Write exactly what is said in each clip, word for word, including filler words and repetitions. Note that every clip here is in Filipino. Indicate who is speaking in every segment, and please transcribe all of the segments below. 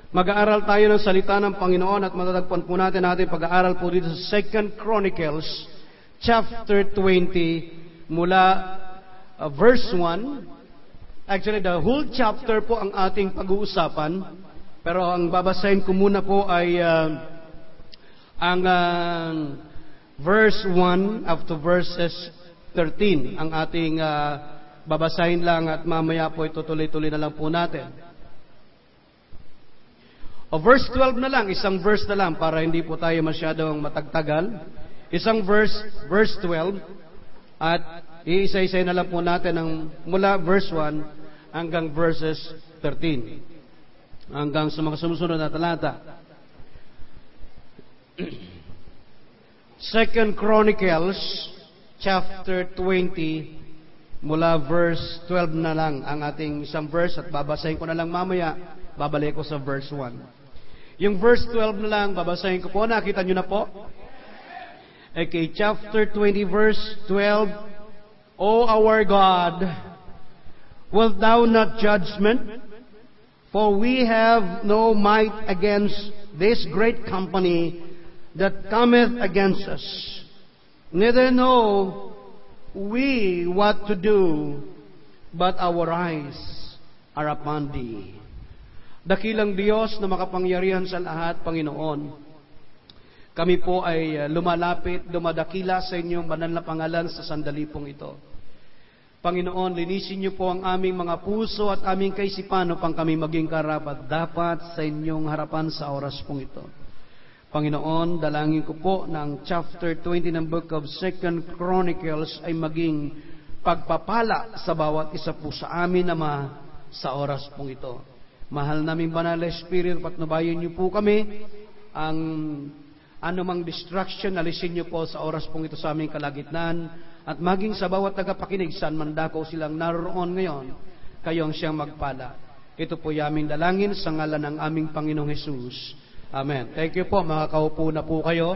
Speaker 1: Mag-aaral tayo ng salita ng Panginoon at matatagpuan po natin natin pag-aaral po dito sa Second Chronicles chapter twenty mula uh, verse one. Actually, the whole chapter po ang ating pag-uusapan, pero ang babasahin ko muna po ay uh, ang uh, verse one up to verses thirteen ang ating uh, babasahin lang at mamaya po itutuloy-tuloy na lang po natin. O verse twelve na lang, isang verse na lang para hindi po tayo masyadong matagtagal. Isang verse, verse twelve, at iisa-isay na lang po natin ng mula verse one hanggang verses thirteen. Hanggang sa mga sumusunod na talata. Second Chronicles chapter twenty mula verse twelve na lang ang ating isang verse at babasahin ko na lang mamaya, babalik ko sa verse one. Yung verse twelve na lang, babasahin ko po. Nakita nyo na po? Okay, chapter twenty, verse twelve. O our God, wilt thou not judgment? For we have no might against this great company that cometh against us. Neither know we what to do, but our eyes are upon thee. Dakilang Diyos na makapangyarihan sa lahat, Panginoon. Kami po ay lumalapit, dumadakila sa inyong banal na pangalan sa sandali pong ito. Panginoon, linisin niyo po ang aming mga puso at aming kaisipan upang kami maging karapat dapat sa inyong harapan sa oras pong ito. Panginoon, dalangin ko po na ang chapter twenty ng book of Second Chronicles ay maging pagpapala sa bawat isa po sa amin, Ama, sa oras pong ito. Mahal naming banal na Espiritu, patnubayan niyo po kami. Ang anumang distraction, alisin niyo po sa oras pong ito sa aming kalagitnaan. At maging sa bawat tagapakinig, saan man dako silang naroon ngayon, kayo ang siyang magpala. Ito po yaming dalangin sa ngalan ng aming Panginoong Hesus. Amen. Thank you po, makakaupo na po kayo.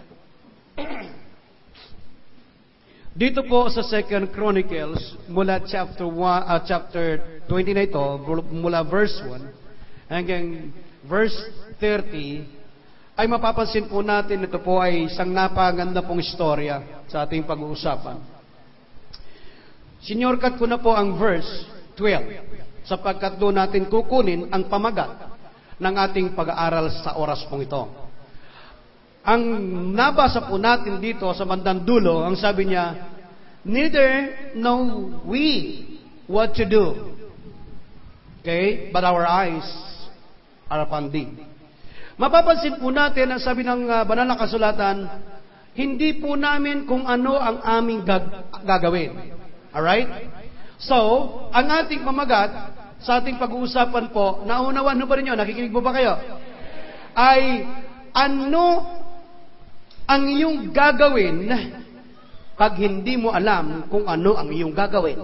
Speaker 1: Dito po sa Second Chronicles, mula chapter one, uh, chapter twenty na ito, mula verse one hanggang verse thirty, ay mapapansin po natin ito po ay isang napaganda pong istorya sa ating pag-uusapan. Sinyorkat ko na po ang verse twelve, sapagkat doon natin kukunin ang pamagat ng ating pag-aaral sa oras pong ito. Ang nabasa po natin dito sa bandang dulo, ang sabi niya, neither know we what to do. Okay? But our eyes are upon thee. Mapapansin po natin ang sabi ng uh, banal na kasulatan, hindi po namin kung ano ang aming gag- gagawin. Alright? So, ang ating pamagat sa ating pag-uusapan po, naunawan ho ba rin nyo? Nakikinig po ba kayo? Ay, ano ang iyong gagawin pag hindi mo alam kung ano ang iyong gagawin?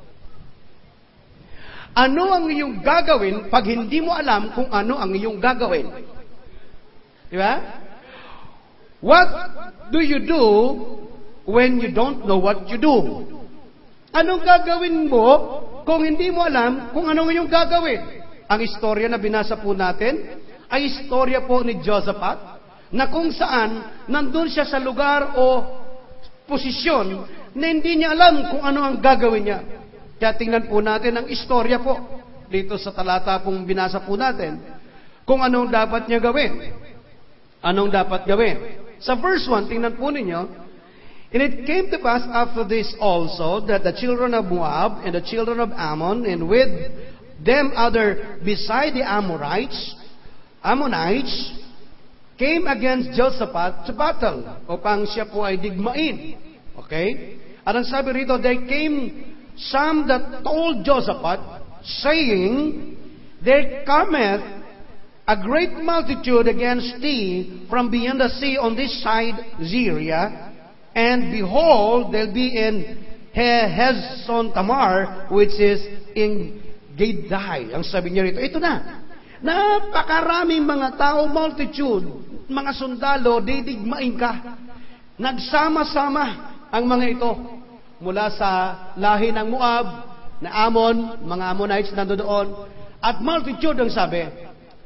Speaker 1: Ano ang iyong gagawin pag hindi mo alam kung ano ang iyong gagawin? Di ba? What do you do when you don't know what you do? Anong gagawin mo kung hindi mo alam kung ano ang iyong gagawin? Ang istorya na binasa po natin ay istorya po ni Josaphat, na kung saan nandun siya sa lugar o posisyon na hindi niya alam kung ano ang gagawin niya. Kaya tingnan po natin ang istorya po dito sa talata pong binasa po natin, kung anong dapat niya gawin. Anong dapat gawin? Sa verse one, tingnan po ninyo, and it came to pass after this also, that the children of Moab and the children of Ammon, and with them other beside the Amorites, Ammonites, came against Jehoshaphat to battle, upang siya po ay digmain. Okay? At ang sabi rito, they came some that told Jehoshaphat, saying, there cometh a great multitude against thee from beyond the sea on this side Syria, and behold, they'll be in Hezron Tamar, which is in Gidai. Ang sabi niya rito, ito na, napakaraming mga tao, multitude, mga sundalo, didigmain ka. Nagsama-sama ang mga ito mula sa lahi ng Moab, na Ammon, mga Ammonites nandoon, at multitude ang sabi.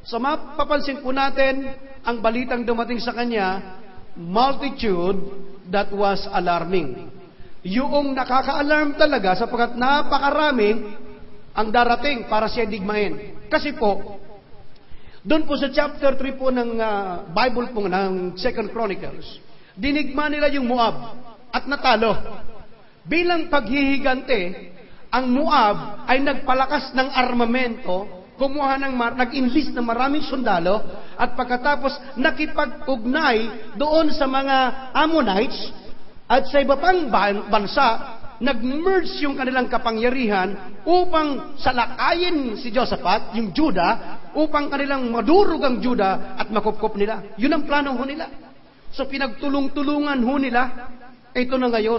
Speaker 1: So mapapansin po natin, ang balitang dumating sa kanya, multitude that was alarming. Yung nakaka-alarm talaga sapagkat napakarami ang darating para siya digmain. Kasi po, doon po sa chapter three po ng uh, Bible po ng Second Chronicles, dinigma nila yung Moab at natalo. Bilang paghihigante, ang Moab ay nagpalakas ng armamento, kumuha ng mar- nag-enlist ng maraming sundalo, at pagkatapos nakipag-ugnay doon sa mga Ammonites at sa iba pang bansa, nag-merge yung kanilang kapangyarihan upang salakayin si Josaphat, yung Juda, upang kanilang madurog ang Juda at makupkup nila. Yun ang plano ho nila. So pinagtulong-tulungan ho nila, ito na ngayon.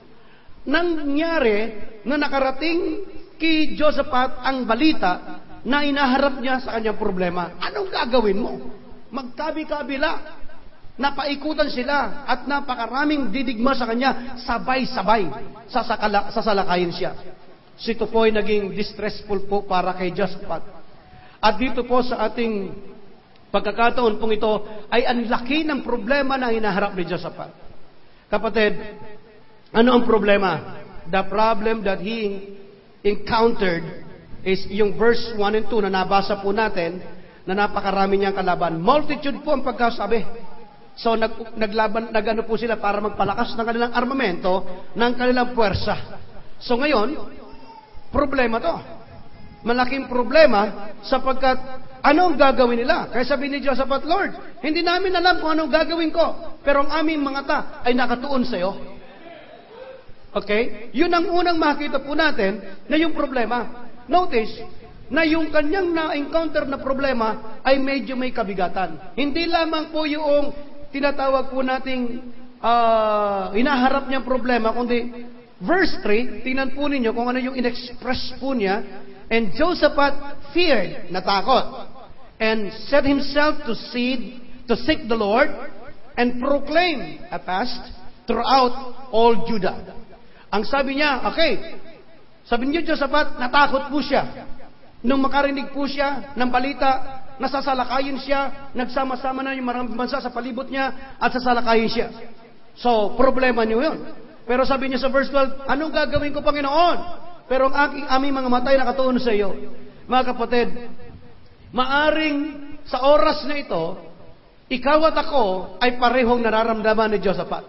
Speaker 1: Nangyari na nakarating kay Josaphat ang balita na inaharap niya sa kanyang problema. Anong gagawin mo? Magkabi-kabila. Napaikutan sila at napakaraming didigma sa kanya, sabay-sabay sasakala, sasalakayin siya. So ito po ay naging distressful po para kay Josaphat. At dito po sa ating pagkakataon pong ito ay ang laki ng problema na hinaharap ni Josaphat. Kapatid, ano ang problema? The problem that he encountered is yung verse one and two na nabasa po natin na napakarami niyang kalaban. Multitude po ang pagkasabi. So nag, naglaban, nagano po sila para magpalakas ng kanilang armamento, ng kanilang puwersa. So ngayon, problema to. Malaking problema sapagkat ano ang gagawin nila? Kaya sabi ni Josaphat, Lord, hindi namin alam kung anong gagawin ko, pero ang aming mga ta ay nakatuon sa iyo. Okay? Yun ang unang makita po natin na yung problema. Notice, na yung kanyang na-encounter na problema ay medyo may kabigatan. Hindi lamang po yung tinatawag po nating uh, hinaharap niyang problema, kundi verse three, tingnan po ninyo kung ano yung in-express po niya. And Josaphat feared, natakot, and set himself to seek, to seek the Lord, and proclaim a fast throughout all Judah. Ang sabi niya, okay, sabi niyo Josaphat, natakot po siya. Nung makarinig po siya ng balita, nasasalakayin siya, nagsama-sama na yung maraming bansa sa palibot niya, at sasalakayin siya. So, problema niyo yun. Pero sabi niya sa verse twelve, anong gagawin ko, Panginoon? Pero ang aking aming mga matay nakatuon sa iyo. Mga kapatid, maaring sa oras na ito, ikaw at ako ay parehong nararamdaman ni Josaphat.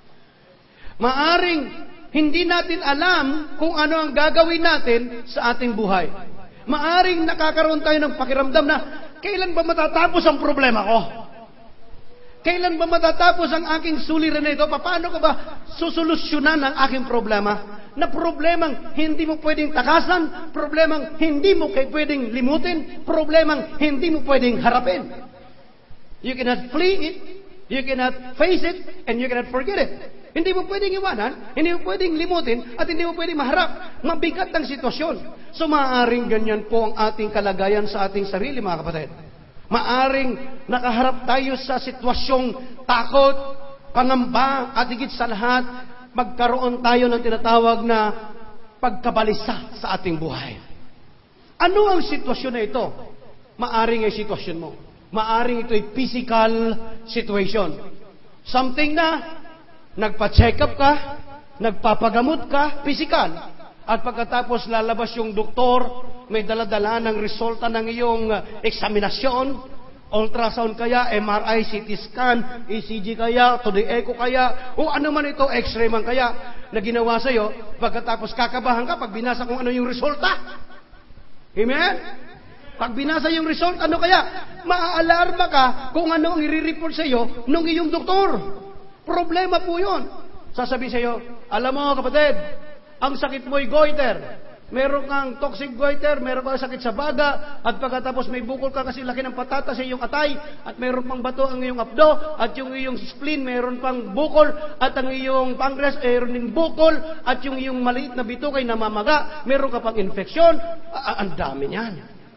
Speaker 1: Maaring hindi natin alam kung ano ang gagawin natin sa ating buhay. Maaring nakakaroon tayo ng pakiramdam na, kailan ba matatapos ang problema ko? Kailan ba matatapos ang aking suliran na ito? Paano ko ba susolusyonan ang aking problema? Na problemang hindi mo pwedeng takasan, problemang hindi mo pwedeng limutin, problemang hindi mo pwedeng harapin. You cannot flee it, you cannot face it, and you cannot forget it. Hindi mo pwedeng iwanan, hindi mo pwedeng limutin, at hindi mo pwedeng maharap. Mabigat ang sitwasyon. So maaaring ganyan po ang ating kalagayan sa ating sarili, mga kapatid. Maaring nakaharap tayo sa sitwasyong takot, pangamba, at higit sa lahat, magkaroon tayo ng tinatawag na pagkabalisa sa ating buhay. Ano ang sitwasyon na ito? Maaring ay sitwasyon mo. Maaring ito ay physical situation. Something na nagpa-check up ka, nagpapagamot ka, physical. At pagkatapos lalabas yung doktor, may dala-dala ng resulta ng iyong eksaminasyon, ultrasound kaya, M R I, C T scan, E C G kaya, to the echo kaya, o ano man ito, X-ray man kaya, na ginawa sa'yo, pagkatapos kakabahan ka pag binasa kung ano yung resulta. Amen? Pag binasa yung result, ano kaya? Maaalarma ka kung ano ang i-report sa'yo ng iyong doktor. Problema po yun. Sasabihin sa'yo, alam mo kapatid, ang sakit mo'y goiter. Meron kang toxic goiter, meron kang sakit sa baga, at pagkatapos may bukol ka kasi laki ng patata sa iyong atay, at meron pang bato ang iyong abdo, at yung iyong spleen, meron pang bukol, at ang iyong pancreas, meron ng bukol, at yung iyong maliit na bito kay namamaga, meron ka pang infeksyon. Ang dami niyan.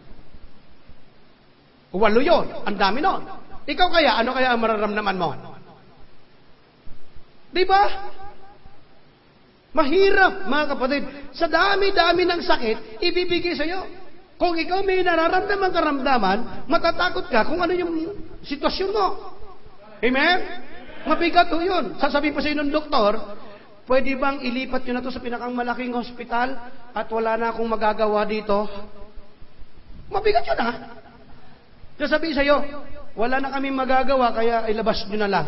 Speaker 1: Walo yun. Ang dami nun. Ikaw kaya, ano kaya ang mararamdaman mo? Diba? Mahirap, mga kapatid. Sa dami-dami ng sakit, ibibigay sa iyo. Kung ikaw may nararamdaman karamdaman, matatakot ka kung ano yung sitwasyon mo. Amen? Mabigat ho yun. Sasabihin pa sa inyo ng doktor, pwede bang ilipat nyo na to sa pinakang malaking hospital at wala na akong magagawa dito? Mabigat yun ha. Sasabihin sa iyo, wala na kami magagawa kaya ilabas nyo na lang.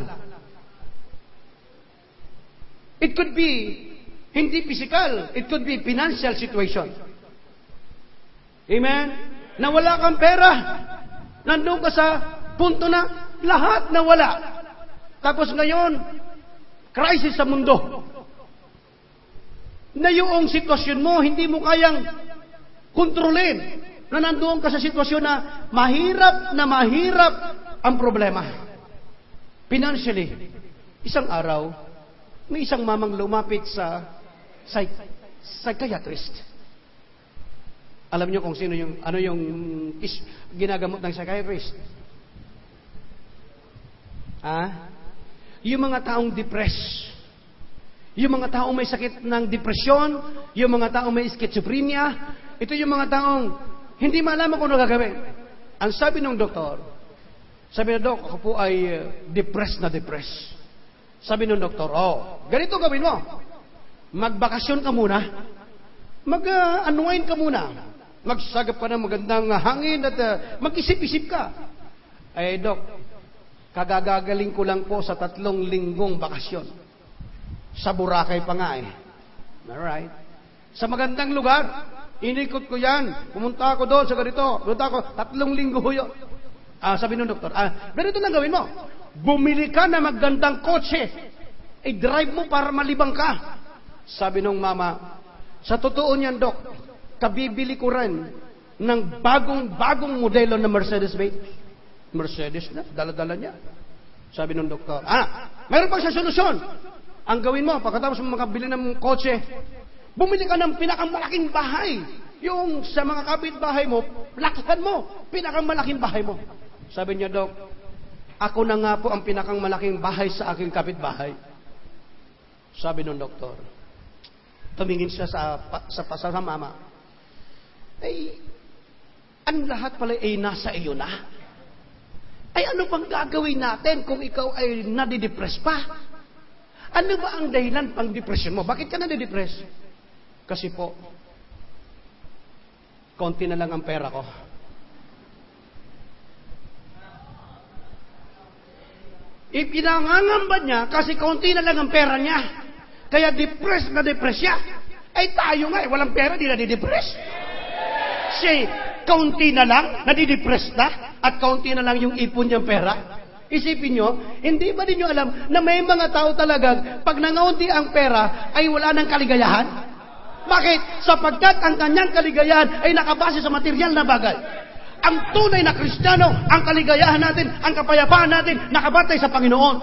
Speaker 1: It could be hindi physical, it could be financial situation. Amen? Na wala kang pera. Nandun ka sa punto na lahat na wala. Tapos ngayon, crisis sa mundo. Na yung sitwasyon mo, hindi mo kayang kontrolin. Na nandoon ka sa sitwasyon na mahirap na mahirap ang problema. Financially, isang araw, may isang mamang lumapit sa psych- psychiatrist. Alam niyo kung sino yung, ano yung is, ginagamot ng psychiatrist? Ah? Yung mga taong depressed. Yung mga taong may sakit ng depresyon, yung mga taong may schizophrenia, ito yung mga taong hindi malaman kung ano gagawin. Ang sabi ng doktor, sabi ng doktor, ako po ay uh, depressed na depressed. Sabi ng doktor, oh, ganito gawin mo. Magbakasyon ka muna. Mag-unwind uh, ka muna. Magsagap ka ng magandang hangin at uh, mag-isip-isip ka. Eh, Dok, kagagagaling ko lang po sa tatlong linggong bakasyon. Sa Boracay pa nga eh. Alright? Sa magandang lugar, inikot ko yan. Pumunta ako doon sa ganito. Pumunta ako, tatlong linggo yun. Ah, sabi ng doktor, ah, ganito lang gawin mo. Bumili ka na magandang kotse. I-drive mo para malibang ka. Sabi ng mama, sa totoo niyan, Dok, kabibili ko rin ng bagong-bagong modelo na Mercedes-Benz. Mercedes na, dala-dala niya. Sabi ng doktor, ah, mayroon pa siya solusyon. Ang gawin mo, pagkatapos mo makabili ng kotse, bumili ka ng pinakamalaking bahay. Yung sa mga kapitbahay mo, lakihan mo, pinakamalaking bahay mo. Sabi niya, Dok, ako na nga po ang pinakamalaking bahay sa aking kapitbahay. Sabi ng doktor, tumingin siya sa, sa, sa, sa mama, ay, ang lahat pala ay nasa iyo na. Ay, ano pang gagawin natin kung ikaw ay nadidepress pa? Ano ba ang dahilan pang depression mo? Bakit ka nadidepress? Kasi po, konti na lang ang pera ko. Ipinangangamba niya kasi konti na lang ang pera niya. Kaya depressed na depress siya. Ay tayo nga, eh, walang pera, di nadidepress. Si kaunti na lang, nadidepress na, at kaunti na lang yung ipon niyang pera. Isipin nyo, hindi ba din nyo alam na may mga tao talagang pag nangaunti ang pera ay wala ng kaligayahan? Bakit? Sapagkat ang kanyang kaligayahan ay nakabase sa material na bagay. Ang tunay na Kristiyano, ang kaligayahan natin, ang kapayapaan natin, nakabatay sa Panginoon.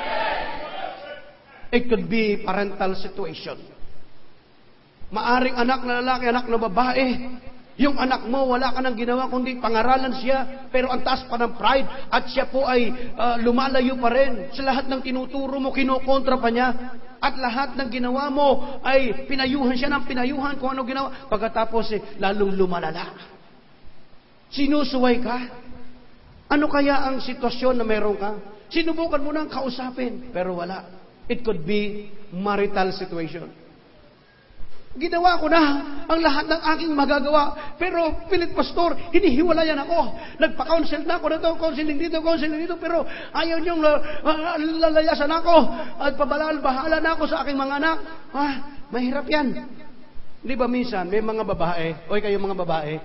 Speaker 1: It could be parental situation. Maaring anak na lalaki, anak na babae. Yung anak mo, wala ka nang ginawa kundi pangaralan siya, pero ang taas pa ng pride at siya po ay uh, lumalayo pa rin. Sa lahat ng tinuturo mo, kinokontra pa niya. At lahat ng ginawa mo ay pinayuhan siya ng pinayuhan kung ano ginawa. Pagkatapos eh, lalong lumalala. Sinusuway ka. Ano kaya ang sitwasyon na meron ka? Sinubukan mo nang kausapin, pero wala. It could be marital situation. Ginawa ko na ang lahat ng aking magagawa. Pero, Pilit Pastor, hinihiwalayan ako. Nagpa-counsel na ako dito, counseling dito, counseling dito, pero ayaw niyong uh, lalayasan ako. At pabalal-bahala na ako sa aking mga anak. Ah, mahirap yan. Di ba minsan, may mga babae, oy kayo mga babae,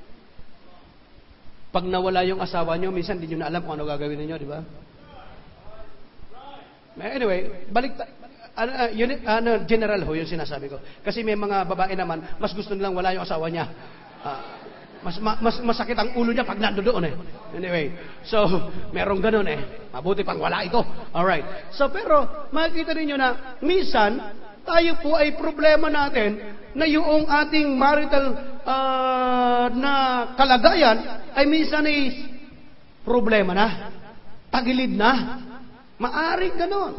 Speaker 1: pag nawala yung asawa niyo, minsan hindi niyo na alam kung ano gagawin niyo, di ba? Anyway, balik ta- ano, uh, unit, ano, general ho yung sinasabi ko. Kasi may mga babae naman, mas gusto nilang wala yung asawa niya. Uh, mas, ma, mas masakit ang ulo niya pag nando doon eh. Anyway, so, merong ganun eh. Mabuti pang wala ito. Alright. So, pero, makikita ninyo na, minsan, tayo po ay problema natin na yung ating marital uh, na kalagayan ay minsan ay problema na. Tagilid na. Maaring ganon.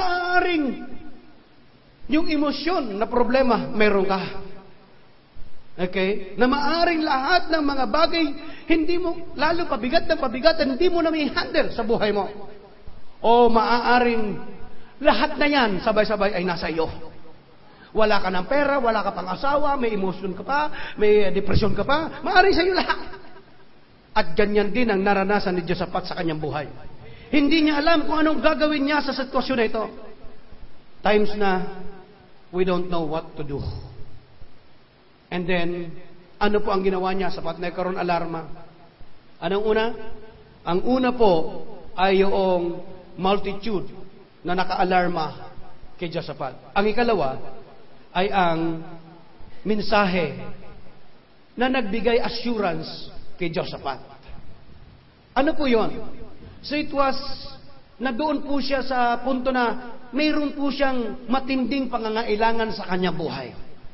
Speaker 1: Maaring yung emosyon na problema, meron ka. Okay? Na maaring lahat ng mga bagay, hindi mo, lalo pabigat ng pabigat, hindi mo na may handle sa buhay mo. O maaaring lahat na yan, sabay-sabay ay nasa iyo. Wala ka ng pera, wala ka pang asawa, may emosyon ka pa, may depresyon ka pa, maaring sa iyo lahat. At ganyan din ang naranasan ni Jehoshaphat sa kanyang buhay. Hindi niya alam kung anong gagawin niya sa sitwasyon na ito. Times na we don't know what to do. And then, ano po ang ginawa niya sapat na karon alarma? Anong una? Ang una po ay yung multitude na naka-alarma kay Jehoshaphat. Ang ikalawa ay ang mensahe na nagbigay assurance kay Jehoshaphat. Ano po yon? So it was, na doon po siya sa punto na mayroon po siyang matinding pangangailangan sa kanyang buhay.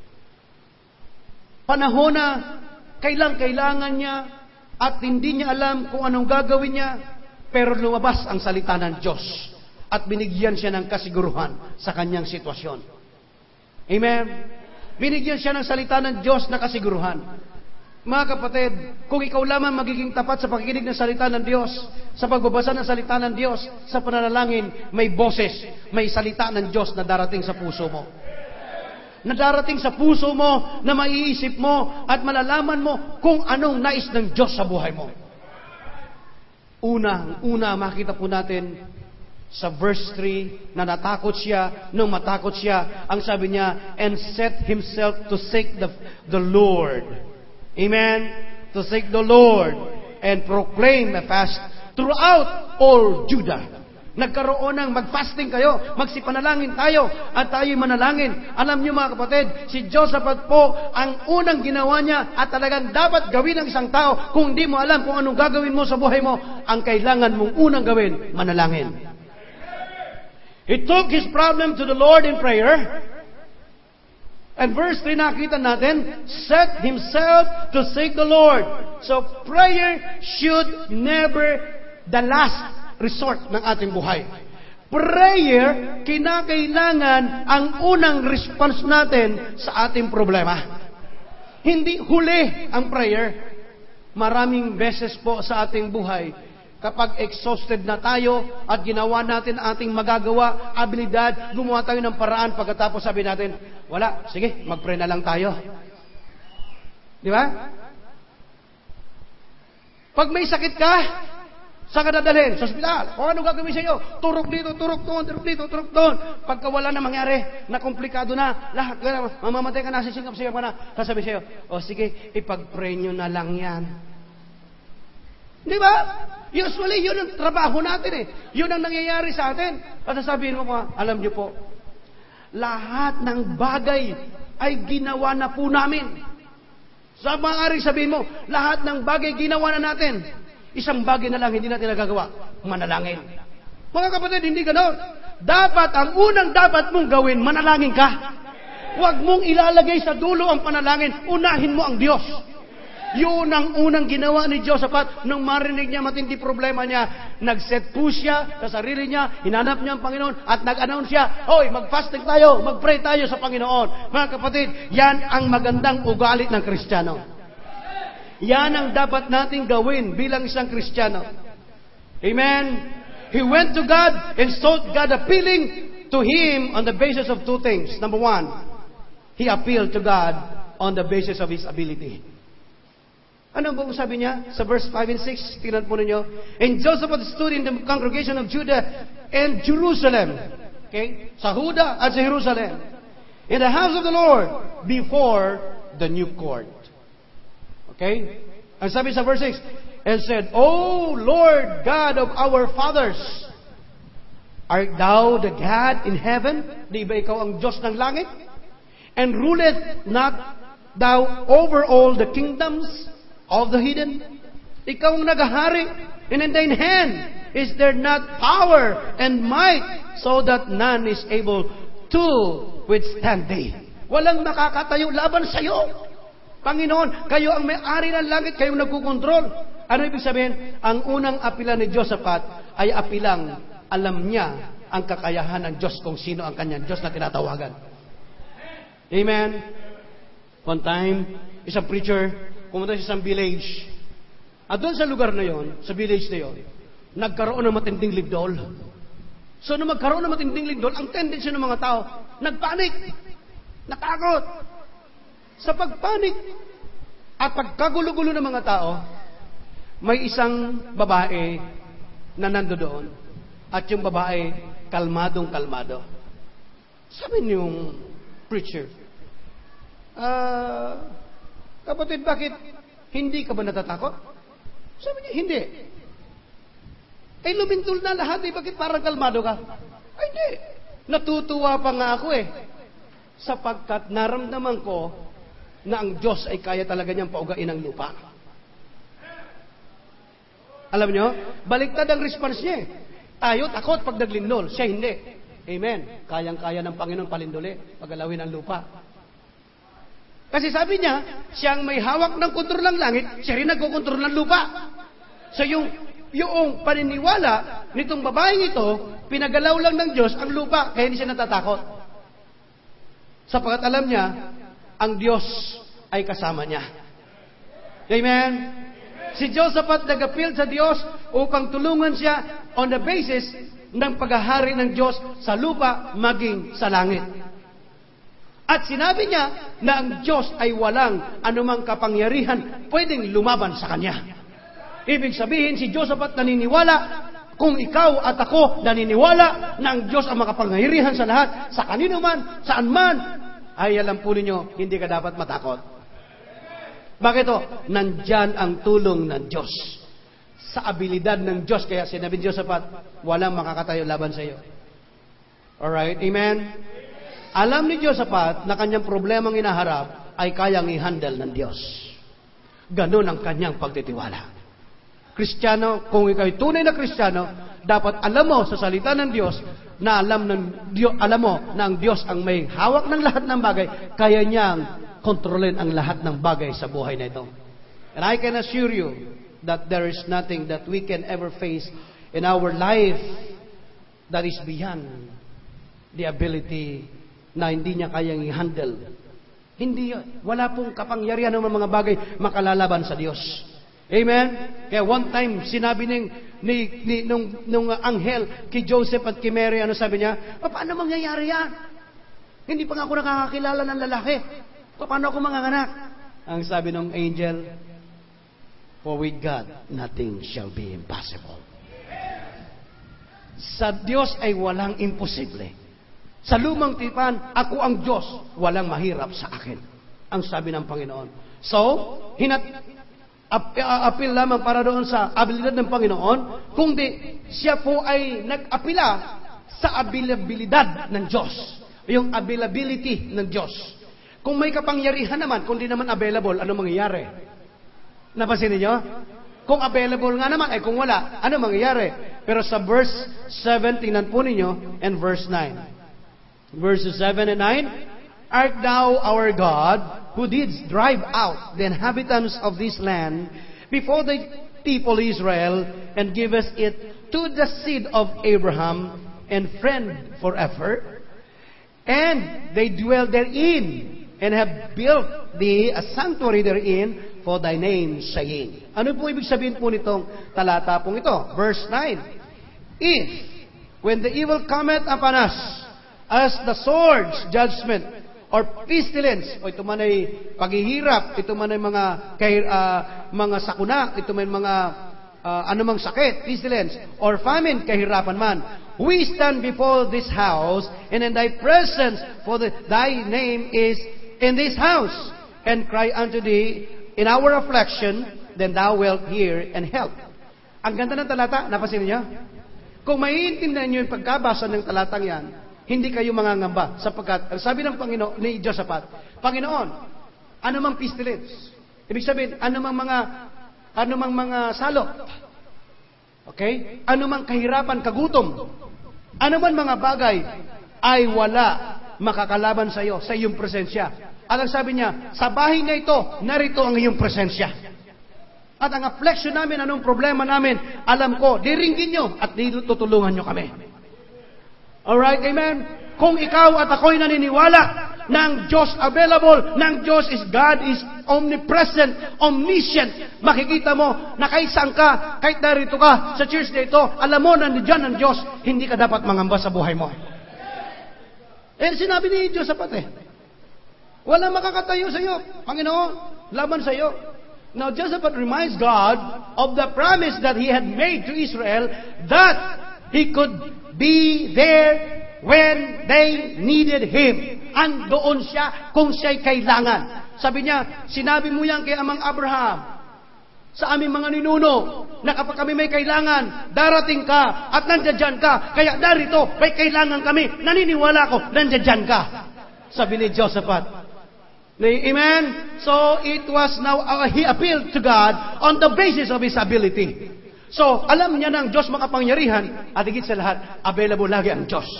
Speaker 1: Panahon na kailang-kailangan niya at hindi niya alam kung anong gagawin niya, pero lumabas ang salita ng Diyos at binigyan siya ng kasiguruhan sa kanyang sitwasyon. Amen? Binigyan siya ng salita ng Diyos na kasiguruhan. Mga kapatid, kung ikaw lamang magiging tapat sa pakikinig ng salita ng Diyos, sa pagbabasa ng salita ng Diyos, sa pananalangin, may boses, may salita ng Diyos na darating sa puso mo. Na darating sa puso mo, na maiisip mo, at malalaman mo kung anong nais ng Diyos sa buhay mo. Una, una, makita po natin sa verse three, na natakot siya, nung matakot siya, ang sabi niya, and set himself to seek the, the Lord. Amen? To seek the Lord and proclaim a fast throughout all Judah. Nagkaroon ng mag-fasting kayo, magsipanalangin tayo, at tayo'y manalangin. Alam niyo mga kapatid, si Jehoshaphat po, ang unang ginawa niya, at talagang dapat gawin ng isang tao, kung hindi mo alam kung anong gagawin mo sa buhay mo, ang kailangan mong unang gawin, manalangin. He took his problem to the Lord in prayer. And verse three, nakita natin, set himself to seek the Lord. So, prayer should never the last resort ng ating buhay. Prayer, kinakailangan ang unang response natin sa ating problema. Hindi huli ang prayer. Maraming beses po sa ating buhay, kapag exhausted na tayo at ginawa natin ating magagawa, abilidad, gumawa tayo ng paraan, pagkatapos sabi natin, wala, sige, mag-pray na lang tayo. Di ba? Pag may sakit ka, saan ka dadalhin? Sa ospital. O ano gagawin sa iyo? Turok dito, turok doon, turok dito, turok doon. Pagka wala na mangyari, na komplikado na, lahat, mamamatay ka na, sisingap-singap ka na, sasabi sa iyo, o sige, ipag-pray nyo na lang yan. Di ba? Usually, yun ang trabaho natin eh. Yun ang nangyayari sa atin. At sasabihin mo mga, alam nyo po, lahat ng bagay ay ginawa na po namin. Sa maaari sabihin mo, lahat ng bagay ginawa na natin. Isang bagay na lang hindi natin nagagawa, manalangin. Mga kapatid, hindi ganoon. Dapat, ang unang dapat mong gawin, manalangin ka. Huwag mong ilalagay sa dulo ang panalangin, unahin mo ang Diyos. Yun ang unang ginawa ni Jehoshaphat nung marinig niya matindi problema niya. Nag-set po siya sa sarili niya, hinanap niya ang Panginoon at nag-announce siya, hoy, mag-fasting tayo, mag-pray tayo sa Panginoon. Mga kapatid, yan ang magandang ugali ng Kristiyano. Yan ang dapat nating gawin bilang isang Kristiyano. Amen? He went to God and sought God, appealing to Him on the basis of two things. Number one, he appealed to God on the basis of his ability. Ano ba sabi niya sa verse five and six? Tingnan po ninyo. And Jehoshaphat stood in the congregation of Judah and Jerusalem. Okay? Sa Huda at sa Jerusalem. In the house of the Lord before the new court. Okay? Ang sabi sa verse six, and said, O Lord God of our fathers, art thou the God in heaven? Di ba ikaw ang Diyos ng langit? And ruleth not thou over all the kingdoms of the heathen? Ikaw ang naghahari, and in thine hand is there not power and might, so that none is able to withstand thee. Walang makakatayo laban sa iyo. Panginoon, kayo ang may-ari ng langit, kayo nagkukontrol. Ano ibig sabihin? Ang unang apila ni Jehoshaphat ay apilang alam niya ang kakayahan ng Diyos kung sino ang kanyang Diyos na tinatawagan. Amen? One time, isang preacher, pumunta sa isang village. At doon sa lugar na yon, sa village na yon, nagkaroon ng matinding lindol. So, nung magkaroon ng matinding lindol, ang tendency ng mga tao, nagpanik, natakot. Sa pagpanik at pagkagulo-gulo ng mga tao, may isang babae na nando doon. At yung babae, kalmadong-kalmado. Sabi niyong preacher, ah, kapatid, bakit hindi ka ba natatakot? Sabi niya, hindi. Eh, lumintol na lahat eh, bakit parang kalmado ka? Ay, hindi. Natutuwa pa nga ako eh. Sapagkat naramdaman ko na ang Diyos ay kaya talaga niyang paugain ang lupa. Alam niyo, baliktad ang response niya eh. Tayo takot pag naglindol, siya hindi. Amen. Kayang-kaya ng Panginoon palindoli, pagalawin ang lupa. Kasi sabi niya, siyang may hawak ng kontrol ng langit, siya rin nagkokontrol ng lupa. So yung, yung paniniwala nitong babaeng ito, pinagalaw lang ng Diyos ang lupa, kaya hindi siya natatakot. Sapagkat alam niya, ang Diyos ay kasama niya. Amen? Si Josaphat nag-appeal sa Diyos upang tulungan siya on the basis ng paghahari ng Diyos sa lupa maging sa langit. At sinabi niya na ang Diyos ay walang anumang kapangyarihan pwedeng lumaban sa kanya. Ibig sabihin, si Josaphat naniniwala, kung ikaw at ako naniniwala na ang Diyos ang makapangyarihan sa lahat, sa kanino man, saan man, ay alam po ninyo, hindi ka dapat matakot. Bakit o? Nandyan ang tulong ng Diyos. Sa abilidad ng Diyos. Kaya sinabi ni Josaphat, walang makakatayo laban sa iyo. Alright? Amen? Alam ni Josaphat na kanyang problemang inaharap ay kayang i-handle ng Diyos. Ganun ang kanyang pagtitiwala. Kristiyano, kung ikaw ay tunay na Kristiyano, dapat alam mo sa salita ng Diyos na alam, ng Diyos, alam mo na ang Diyos ang may hawak ng lahat ng bagay, kaya niyang kontrolin ang lahat ng bagay sa buhay na ito. And I can assure you that there is nothing that we can ever face in our life that is beyond the ability na hindi niya kayang i-handle. Hindi, wala pong kapangyarihan ng mga bagay makalalaban sa Diyos. Amen? Kaya one time, sinabi ning, ni, ni, nung, nung anghel kay Joseph at kay Mary, ano sabi niya? Paano mangyayari yan? Hindi pa nga ako nakakakilala ng lalaki. Paano ako manganganak? Ang sabi ng angel, for with God, nothing shall be impossible. Sa Diyos ay walang imposible. Sa lumang tipan, ako ang Diyos, walang mahirap sa akin. Ang sabi ng Panginoon. So, hinat, ap, apil lamang para doon sa abilidad ng Panginoon, kung di, siya po ay nag-apila sa abilidad ng Diyos. Yung availability ng Diyos. Kung may kapangyarihan naman, kung di naman available, ano mangyayari? Napansin niyo? Kung available nga naman, ay kung wala, ano mangyayari? Pero sa verse seven, tingnan po ninyo, and verse nine. Verses seven and nine, Art thou our God, who didst drive out the inhabitants of this land before the people Israel, and give us it to the seed of Abraham, and friend forever? And they dwell therein, and have built thee a sanctuary therein for thy name, saying. Ano po ibig sabihin po nitong talata pong ito? Verse nine. If, when the evil cometh upon us, as the sword's judgment, or pestilence, o ito man ay paghihirap, ito man ay mga, kay, uh, mga sakuna, ito man ay mga uh, anumang sakit, pestilence, or famine, kahirapan man, we stand before this house, and in thy presence, for the, thy name is in this house, and cry unto thee in our affliction, then thou wilt hear and help. Ang ganda ng talata, napansin niyo? Kung maiintindihan niyo yung pagkabasa ng talatang yan, hindi kayo mangangamba, sapagkat, sabi ng Panginoon, ni Josaphat, Panginoon, anumang pestilence, ibig sabihin, anumang mga, anumang mga salot, okay? Anumang kahirapan, kagutom, anuman mga bagay, ay wala makakalaban sa iyo, sa iyong presensya. At ang sabi niya, sa bahay na ito, narito ang iyong presensya. At ang affliction namin, anong problema namin, alam ko, diringgin nyo at tutulungan nyo kami. Alright, amen? Kung ikaw at ako'y naniniwala ng Diyos available, ng Diyos is God is omnipresent, omniscient. Makikita mo na kahit saan ka, kahit narito ka sa church na ito, alam mo na nandiyan ang Diyos, hindi ka dapat mangamba sa buhay mo. Eh, sinabi ni Josaphat eh, wala makakatayo sa iyo, Panginoon, laban sa iyo. Now, Josaphat reminds God of the promise that he had made to Israel that he could be there when they needed him. Andoon siya kung siya'y kailangan. Sabi niya, sinabi mo yan kay Amang Abraham, sa aming mga ninuno, na kapag kami may kailangan, darating ka at nandiyan ka. Kaya darito, may kailangan kami. Naniniwala ko, nandiyan ka. Sabi ni Josaphat. Amen? So, it was now, uh, he appealed to God on the basis of his ability. So, alam niya ng Diyos makapangyarihan, at higit sa lahat, available lagi ang Diyos.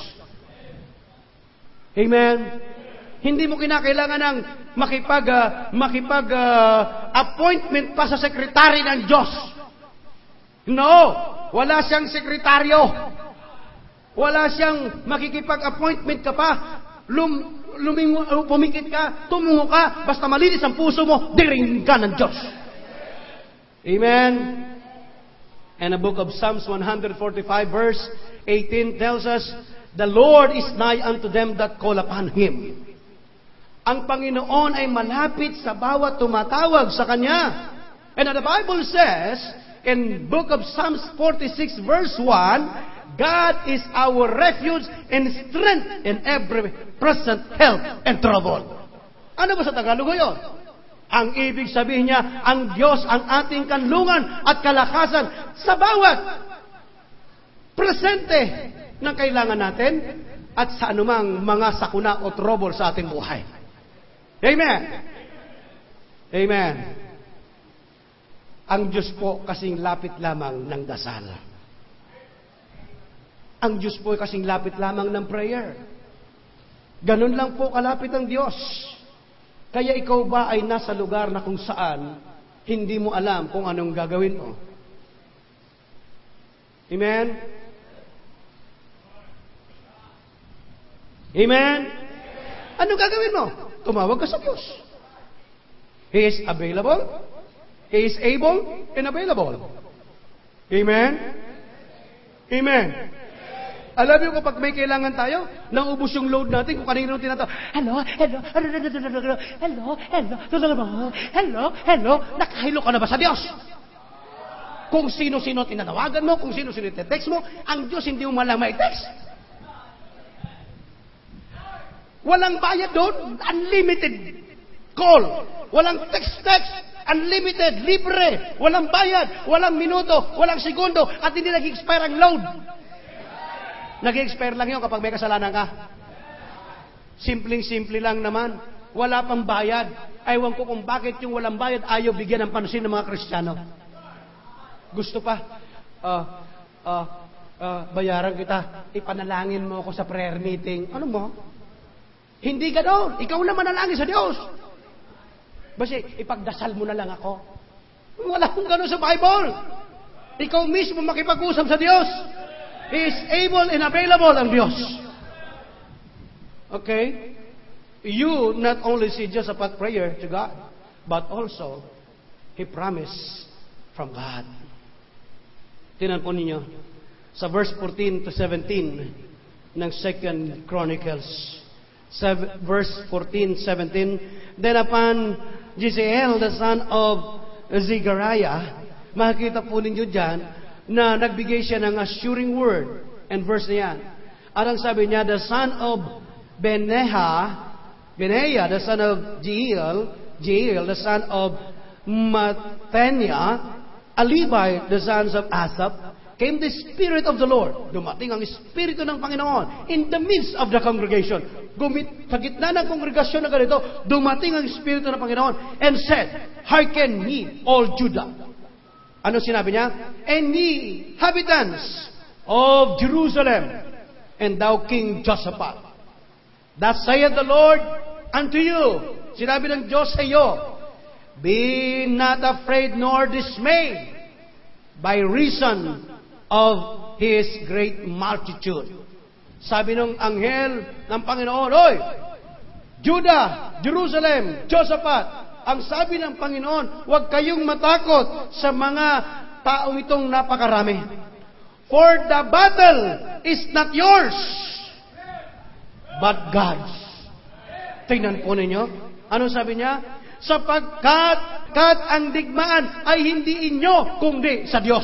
Speaker 1: Amen? Hindi mo kinakailangan ng makipag, uh, makipag uh, appointment pa sa sekretary ng Diyos. No! Wala siyang sekretaryo. Wala siyang makikipag-appointment ka pa. Lum, lumingo, pumikit ka, tumungo ka, basta malinis ang puso mo, diring ka ng Diyos. Amen? And the book of Psalms one forty-five verse eighteen tells us, the Lord is nigh unto them that call upon Him. Ang Panginoon ay malapit sa bawat tumatawag sa Kanya. And the Bible says, in book of Psalms forty-six verse one, God is our refuge and strength in every present help and trouble. Ano ba sa Tagalog yun? Ang ibig sabihin niya, ang Diyos ang ating kanlungan at kalakasan sa bawat presente ng kailangan natin at sa anumang mga sakuna o trouble sa ating buhay. Amen. Amen. Ang Diyos po kasing lapit lamang ng dasal. Ang Diyos po kasing lapit lamang ng prayer. Ganun lang po kalapit ang Diyos. Kaya ikaw ba ay nasa lugar na kung saan hindi mo alam kung anong gagawin mo? Amen? Amen? Anong gagawin mo? Tumawag ka sa Diyos. He is available. He is able and available. Amen? Amen? Alam niyo kapag may kailangan tayo, naubos yung load natin kung kanino tinatawag. Hello, hello, hello, hello, hello, hello, hello, nakahilo ka na ba sa Diyos? Kung sino-sino tinatawagan mo, kung sino-sino text mo, ang Diyos hindi mo malang may text. Walang bayad doon, unlimited call. Walang text-text, unlimited, libre. Walang bayad, walang minuto, walang segundo, at hindi nag-expire ang load. Nag-expire lang yun kapag may kasalanan ka. Simpleng-simple lang naman. Wala pang bayad. Aywan ko kung bakit yung walang bayad ayaw bigyan ng pansin ng mga Kristiyano. Gusto pa, uh, uh, uh, bayaran kita, ipanalangin mo ako sa prayer meeting. Ano mo? Hindi ganoon. Ikaw na manalangin sa Diyos. Basta ipagdasal mo na lang ako. Wala kong ganoon sa Bible. Ikaw mismo makipag-usap sa Diyos. He is able and available ang Diyos. Okay? You not only see just about prayer to God, but also He promised from God. Tingnan po ninyo sa verse fourteen to seventeen ng Second Chronicles. Seven, verse fourteen, seventeen. Then upon Jeziel, the son of Zechariah, makikita po ninyo dyan, na nagbigay siya ng assuring word. And verse na yan. At ang sabi niya, the son of Beneha, Beneha, the son of Jeiel, Jeiel, the son of Mattania, a Levite, the sons of Asaph, came the Spirit of the Lord. Dumating ang Espiritu ng Panginoon in the midst of the congregation. Gumit, sa gitna ng kongregasyon na ganito, dumating ang Espiritu ng Panginoon and said, hearken ye, all Judah. Ano sinabi niya? And ye, inhabitants of Jerusalem, and thou King Josaphat, thus saith the Lord unto you. Sinabi ng Diyos sa iyo, be not afraid nor dismayed by reason of His great multitude. Sabi ng anghel ng Panginoon, oy, Judah, Jerusalem, Josaphat, ang sabi ng Panginoon, huwag kayong matakot sa mga taong itong napakarami. For the battle is not yours, but God's. Tingnan po ninyo. Ano sabi niya? Sapagkat kat ang digmaan ay hindi inyo, kundi sa Diyos.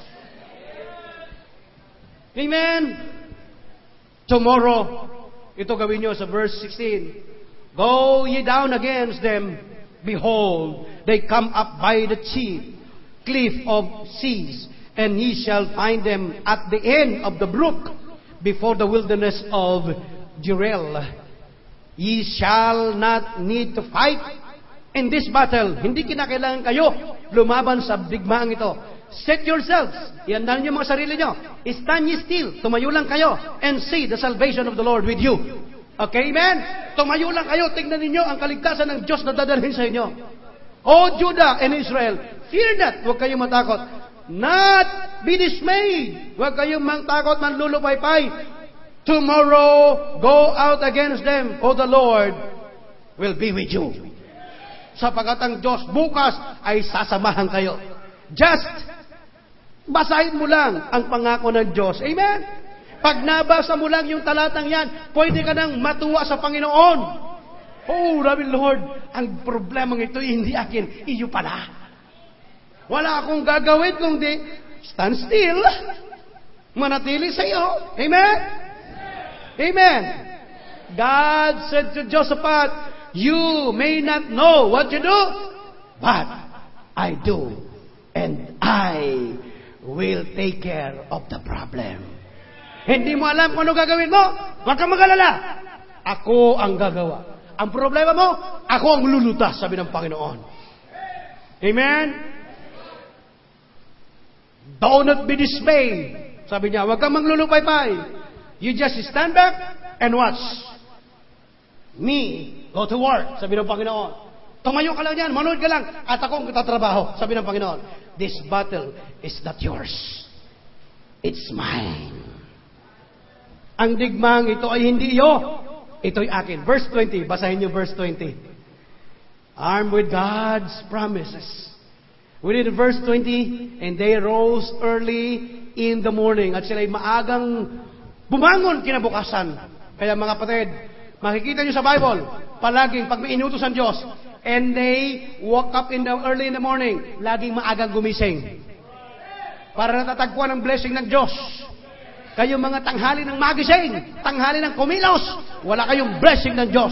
Speaker 1: Amen? Tomorrow, ito gawin nyo sa verse sixteen. Go ye down against them. Behold, they come up by the chief cliff of seas, and ye shall find them at the end of the brook, before the wilderness of Jerel. Ye shall not need to fight in this battle. Hindi kinakailangan kayo lumaban sa digmaang ito. Set yourselves. Iandaan niyo mga sarili niyo. Stand ye still. Tumayo lang kayo and see the salvation of the Lord with you. Okay, amen? Tumayo lang kayo. Tingnan ninyo ang kaligtasan ng Diyos na dadalhin sa inyo. O Judah and Israel, fear not. Huwag kayong matakot. Not be dismayed. Huwag kayong matakot, manlulupaypay. Tomorrow, go out against them, for the Lord will be with you. Sapagat ang Diyos bukas ay sasamahan kayo. Just basahin mo lang ang pangako ng Diyos. Amen? Pag nabasa mo lang yung talatang yan, pwede ka nang matuwa sa Panginoon. Oh, Rabbi Lord, ang problemang ito hindi akin, iyo pala. Wala akong gagawin kundi stand still, manatili sa iyo. Amen? Amen. God said to Josaphat, you may not know what you do, but I do. And I will take care of the problem. Hindi mo alam kung ano gagawin mo? Huwag kang mag-alala. Ako ang gagawa. Ang problema mo, ako ang lulutas, sabi ng Panginoon. Amen? Do not be dismayed. Sabi niya, huwag kang maglulupaypay. You just stand back and watch me go to work, sabi ng Panginoon. Tumayo ka lang yan, manood ka lang, at ako ang tatrabaho, sabi ng Panginoon. This battle is not yours. It's mine. Ang digmang ito ay hindi iyo. Ito'y akin. Verse twenty, basahin niyo verse twenty. Armed with God's promises. We read verse twenty, and they rose early in the morning. At sila'y maagang bumangon kinabukasan. Kaya mga kapatid, makikita niyo sa Bible, palaging pag may inutos ang Diyos, and they woke up in the early in the morning, laging maagang gumising. Para natatagpuan ang blessing ng Diyos. Kayong mga tanghali ng magising, tanghali ng kumilos, wala kayong blessing ng Diyos.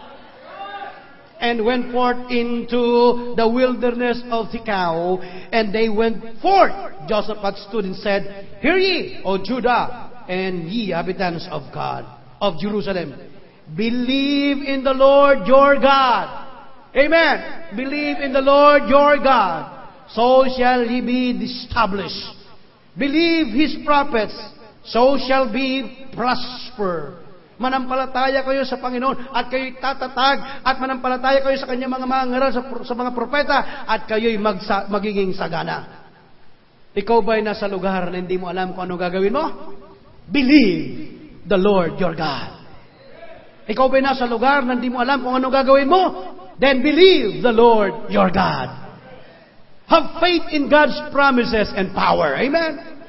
Speaker 1: And went forth into the wilderness of Tekoa, and they went forth. Josaphat stood and said, hear ye, O Judah, and ye inhabitants of God, of Jerusalem, believe in the Lord your God. Amen. Believe in the Lord your God, so shall ye be established. Believe His prophets, so shall be prosper. Manampalataya kayo sa Panginoon at kayo'y tatatag, at manampalataya kayo sa kanyang mga mangaral sa, sa mga propeta, at kayo'y magsa, magiging sagana. Ikaw ba'y nasa lugar na hindi mo alam kung ano gagawin mo? Believe the Lord your God. Ikaw ba'y nasa lugar na hindi mo alam kung ano gagawin mo? Then believe the Lord your God. Have faith in God's promises and power. Amen?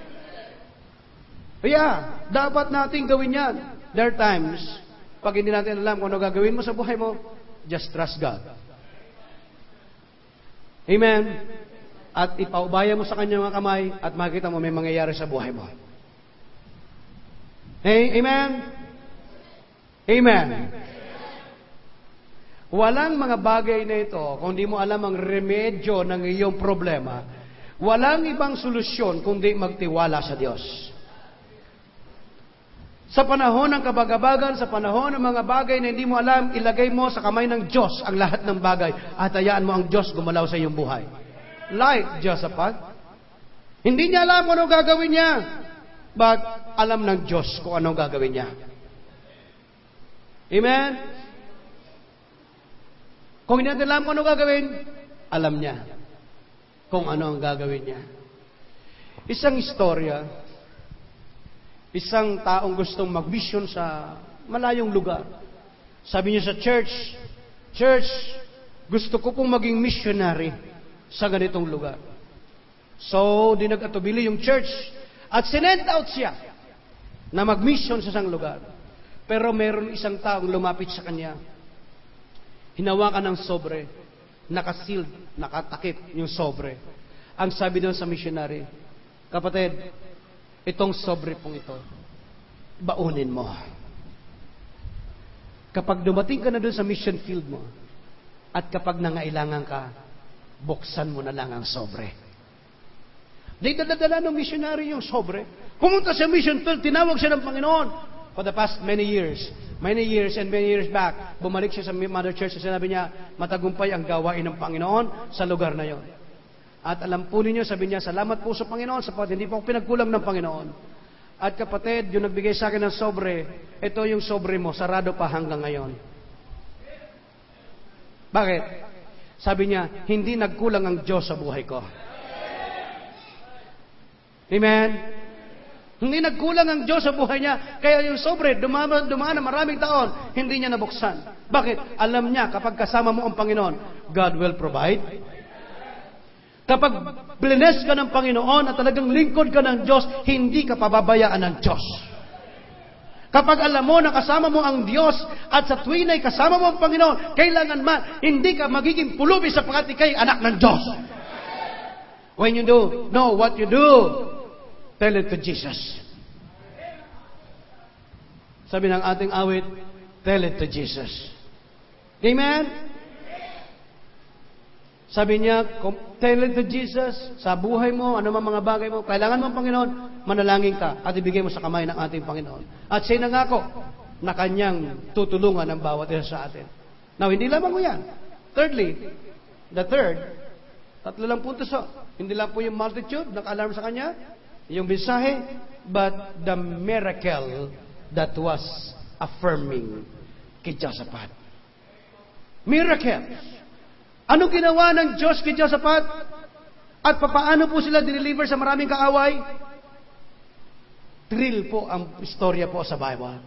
Speaker 1: Kaya, dapat nating gawin yan. There are times, pag hindi natin alam kung ano gagawin mo sa buhay mo, just trust God. Amen? At ipaubaya mo sa kanya mga kamay, at makikita mo may mangyayari sa buhay mo. Hey, amen? Amen. Walang mga bagay na ito, kung di mo alam ang remedyo ng iyong problema, walang ibang solusyon kundi magtiwala sa Diyos. Sa panahon ng kabagabagan, sa panahon ng mga bagay na hindi mo alam, ilagay mo sa kamay ng Diyos ang lahat ng bagay at hayaan mo ang Diyos gumalaw sa iyong buhay. Like Josaphat, hindi niya alam kung ano gagawin niya, but alam ng Diyos kung ano gagawin niya. Amen? Kung hindi natin alam kung ano gagawin, alam niya kung ano ang gagawin niya. Isang istorya, isang taong gustong mag-mission sa malayong lugar. Sabi niya sa church, Church, gusto ko pong maging missionary sa ganitong lugar. So, di nag-atubili yung church at sinend out siya na mag-mission sa isang lugar. Pero meron isang taong lumapit sa kanya. Hinawakan ng sobre, nakasealed, nakatakip yung sobre. Ang sabi doon sa missionary, kapatid, itong sobre pong ito, baunin mo. Kapag dumating ka na doon sa mission field mo, at kapag nangailangan ka, buksan mo na lang ang sobre. Di dadadala ng missionary yung sobre. Pumunta sa mission field, tinawag siya ng Panginoon. For the past many years, many years and many years back, bumalik siya sa Mother Church at sinabi niya, matagumpay ang gawain ng Panginoon sa lugar na yon. At alam po ninyo, sabi niya, salamat po sa Panginoon sapagkat hindi po ako pinagkulang ng Panginoon. At kapatid, yung nagbigay sa akin ng sobre, ito yung sobre mo, sarado pa hanggang ngayon. Bakit? Sabi niya, hindi nagkulang ang Diyos sa buhay ko. Amen? Hindi nagkulang ang Diyos sa buhay niya. Kaya yung sobre, dumaan, dumaan na maraming taon, hindi niya nabuksan. Bakit? Alam niya, kapag kasama mo ang Panginoon, God will provide. Kapag bless ka ng Panginoon at talagang lingkod ka ng Diyos, hindi ka pababayaan ng Diyos. Kapag alam mo na kasama mo ang Diyos at sa tuwin ay kasama mo ang Panginoon, kailangan man, hindi ka magiging pulubi sapagkat ikay anak ng Diyos. When you do know what you do, tell it to Jesus. Sabi ng ating awit, tell it to Jesus. Amen? Sabi niya, tell it to Jesus, sa buhay mo, ano man mga bagay mo, kailangan mo ang Panginoon, manalangin ka at ibigay mo sa kamay ng ating Panginoon. At siya nangako na kanyang tutulungan ang bawat isa sa atin. Now, hindi lamang mo yan. Thirdly, the third, tatlo lang puntos so. Hindi lang po yung multitude, naka-alarm sa kanya, yung mensahe, but the miracle that was affirming kay Josaphat. Miracle. Ano ginawa ng Diyos kay Josaphat? At papaano po sila dineliver sa maraming kaaway? Thrill po ang istorya po sa Bible.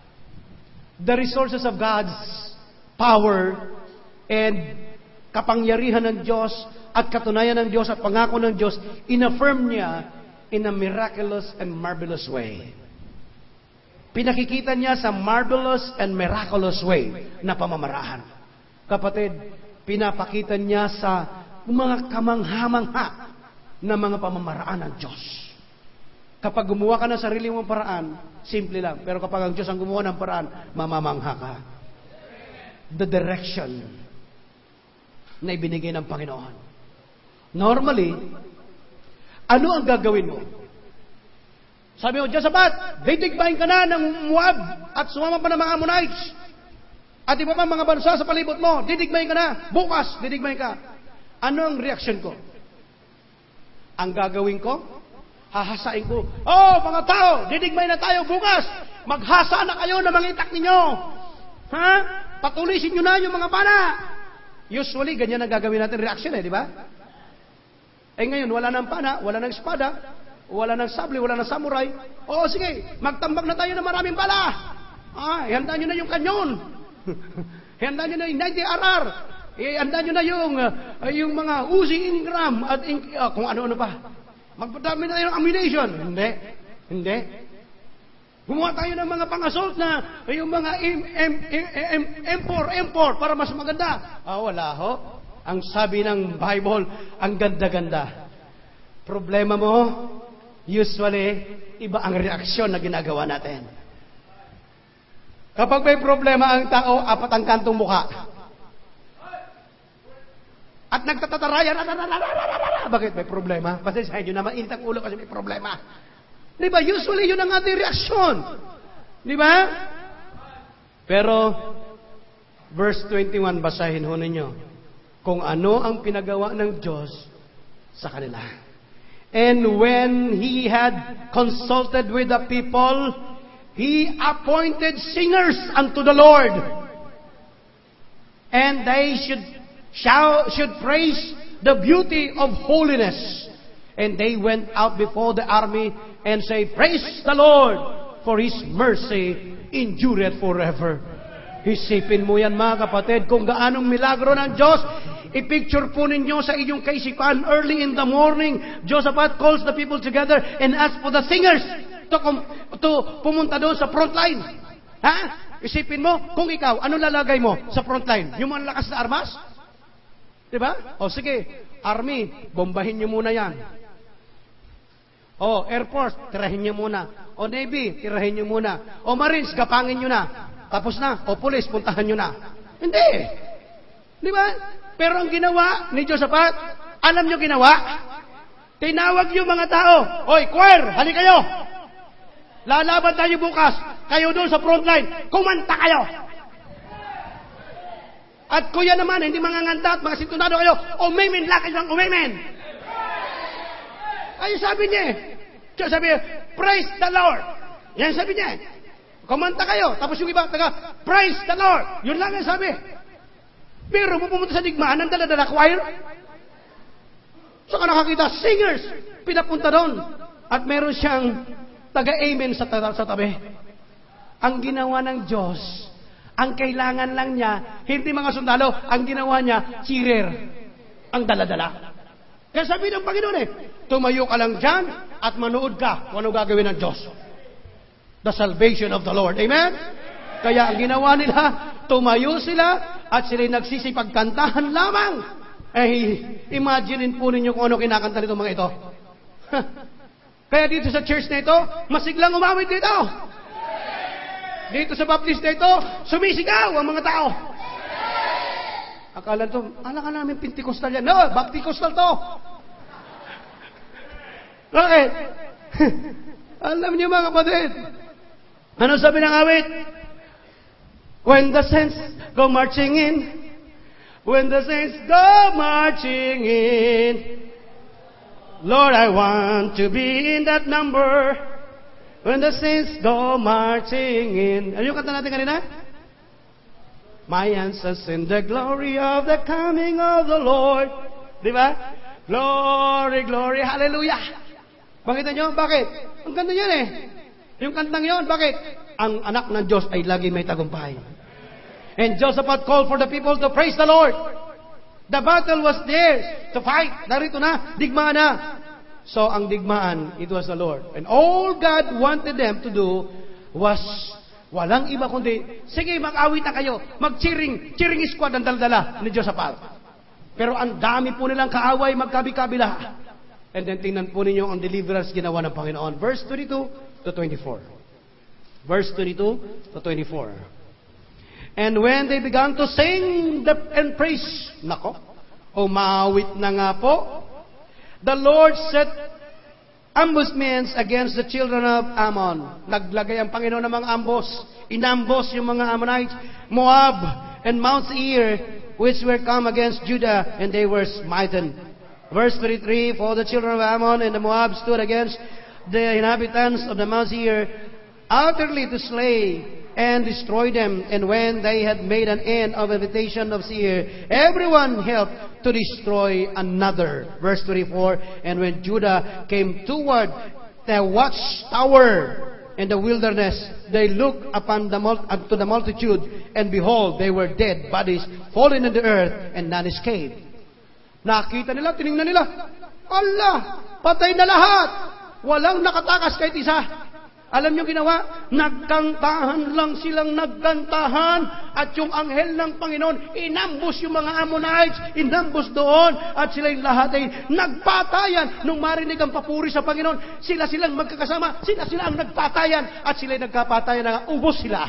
Speaker 1: The resources of God's power and kapangyarihan ng Diyos at katunayan ng Diyos at pangako ng Diyos, inaffirm niya in a miraculous and marvelous way. Pinakikita niya sa marvelous and miraculous way na pamamaraan. Kapatid, pinapakita niya sa mga kamangha-mangha na mga pamamaraan ng Diyos. Kapag gumawa ka ng sarili mong paraan, simple lang. Pero kapag ang Diyos ang gumawa ng paraan, mamamangha ka. The direction na ibinigay ng Panginoon. Normally, ano ang gagawin mo? Sabi mo, Josaphat, didigbahin ka na ng Moab at sumama pa ng mga Ammonites. At iba pa mga bansa sa palibot mo, didigmayin ka na. Bukas, didigmayin ka. Ano ang reaksyon ko? Ang gagawin ko? Hahasain ko. Oh, mga tao, didigmayin na tayo bukas. Maghasa na kayo ng mga itak ninyo. Ha? Patulisin nyo na yung mga pana. Usually, ganyan ang gagawin natin reaction eh, di ba? Eh ngayon, wala nang pana, wala nang espada, wala nang sable, wala nang samurai. Oo, sige, magtambak na tayo ng maraming bala. Ah, ihanda nyo na yung kanyon. Handa nyo na yung ninety R R. Eh, handa nyo na yung, uh, yung mga Uzi Ingram at in, uh, kung ano-ano pa. Magpadami na tayo ng ammunition. Hindi. Hindi. Gumawa tayo ng mga pang-assault na yung mga M four, M four para mas maganda. Ah, wala ho. Ang sabi ng Bible, ang ganda-ganda. Problema mo, usually, iba ang reaksyon na ginagawa natin. Kapag may problema ang tao, apat ang kantong mukha. At nagtatataraya, bakit may problema? Pasensyahin nyo naman, init ang ulo kasi may problema. Di ba? Usually, yun ang ating reaksyon. Di ba? Pero, verse twenty-one, basahin ho ninyo. Kung ano ang pinagawa ng Diyos sa kanila. And when He had consulted with the people, He appointed singers unto the Lord. And they should shout, should praise the beauty of holiness. And they went out before the army and say, praise the Lord, for His mercy endureth forever. Isipin mo yan mga kapatid, kung gaanong milagro ng Diyos. I-picture po ninyo sa inyong kaisipan, early in the morning, Josaphat calls the people together and asks for the singers to, to pumunta doon sa front line. Ha? Isipin mo, kung ikaw, ano lalagay mo sa front line? Yung mga lakas na armas? Diba? O sige, Army, bombahin nyo muna yan. O Air Force, tirahin nyo muna. O Navy, tirahin nyo muna. O Marines, gapangin nyo na. Tapos na. O Police, puntahan nyo na. Hindi. Di ba? Pero ang ginawa ni Josaphat, alam nyo ginawa? Tinawag yung mga tao. Oy, choir, hali kayo. Lalaban tayo bukas. Kayo doon sa front line. Kumanta kayo. At kuya naman, hindi mga nganta at mga sintunado kayo. Umimin, lakay lang, umimin. Ay, sabi niya eh. Sabi niya, praise the Lord. Yan sabi niya eh. Kumanta kayo. Tapos yung iba, taga, praise the Lord. Yun lang ang sabi. Pero pupunta sa digmaan, ang dala-dala choir. So ka nakakita, singers. Pinapunta doon. At meron siyang taga-amen sa, sa tabi. Ang ginawa ng Diyos, ang kailangan lang niya, hindi mga sundalo, ang ginawa niya, cheerer. Ang dala-dala. Kaya sabi ng Panginoon eh, tumayo ka lang dyan at manood ka kung ano gagawin ng Diyos. The salvation of the Lord. Amen? Kaya ang ginawa nila, tumayo sila at sila'y nagsisipagkantahan lamang. Eh, imaginein po ninyo kung ano kinakanta nito mga ito. Kaya dito sa church na ito, masiglang umawit dito. Dito sa Baptist na ito, sumisigaw ang mga tao. Akala to, ala ka namin Pentecostal yan. No, Bapticostal to. Bakit? Alam niyo mga kapatid, ano sabi ng awit? When the saints go marching in, when the saints go marching in, Lord, I want to be in that number. When the saints go marching in. Ano yung kanta natin kanina? My ancestors in the glory of the coming of the Lord. Di ba? Glory, glory, hallelujah. Bakit nyo? Bakit? Ang ganda yun eh. Yung kantang yun, bakit? Ang anak ng Diyos ay lagi may tagumpay. And Josaphat called for the people to praise the Lord. The battle was there to fight. Narito na, digmaan na. So, ang digmaan, it was the Lord. And all God wanted them to do was, walang iba kundi, sige, mag-awit na kayo. Mag-cheering, cheering squad ang daldala ni Josaphat. Pero ang dami po nilang kaaway, magkabi-kabila. And then, tingnan po ninyo ang deliverance ginawa ng Panginoon. Verse twenty-two to twenty-four. Verse twenty-two to twenty-four. And when they began to sing the, and praise, nako, umawit na nga po, the Lord set ambushments against the children of Ammon. Naglagay ang Panginoon ng mga ambos. Inambos yung mga Ammonites, Moab, and Mount Seir, which were come against Judah, and they were smitten. Verse thirty-three, for the children of Ammon and the Moab stood against the inhabitants of the Mount Seir, utterly to slay and destroy them. And when they had made an end of the invitation of Seir, everyone helped to destroy another. Verse twenty-four, and when Judah came toward the watchtower in the wilderness, they looked upon the mul- up to the multitude, and behold, they were dead bodies fallen in the earth, and none escaped. Nakita nila, tiningnan nila, Allah, patay na lahat. Walang nakatakas kahit isa. Alam niyo ginawa? Nagkantahan lang silang nagkantahan at yung anghel ng Panginoon inambus yung mga Ammonites, inambus doon at sila'y lahat ay nagpatayan. Nung marinig ang papuri sa Panginoon, sila silang magkakasama, sila sila ang nagpatayan at sila'y nagkapatayan na ubos sila.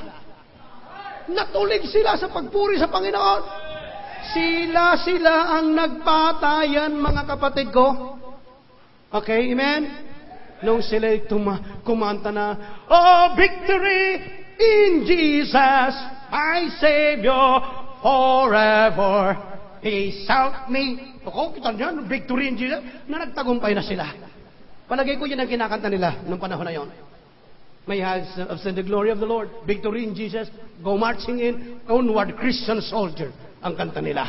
Speaker 1: Natulig sila sa pagpuri sa Panginoon. Sila sila ang nagpatayan, mga kapatid ko. Okay, amen? Nung sila'y tuma- kumanta na, oh, victory in Jesus, my Savior, forever. He shout me. Ako, kita niya, victory in Jesus, na nagtagumpay na sila. Palagay ko yun ang kinakanta nila nung panahon na yon. May has of the glory of the Lord, victory in Jesus, go marching in, onward Christian soldier, ang kanta nila.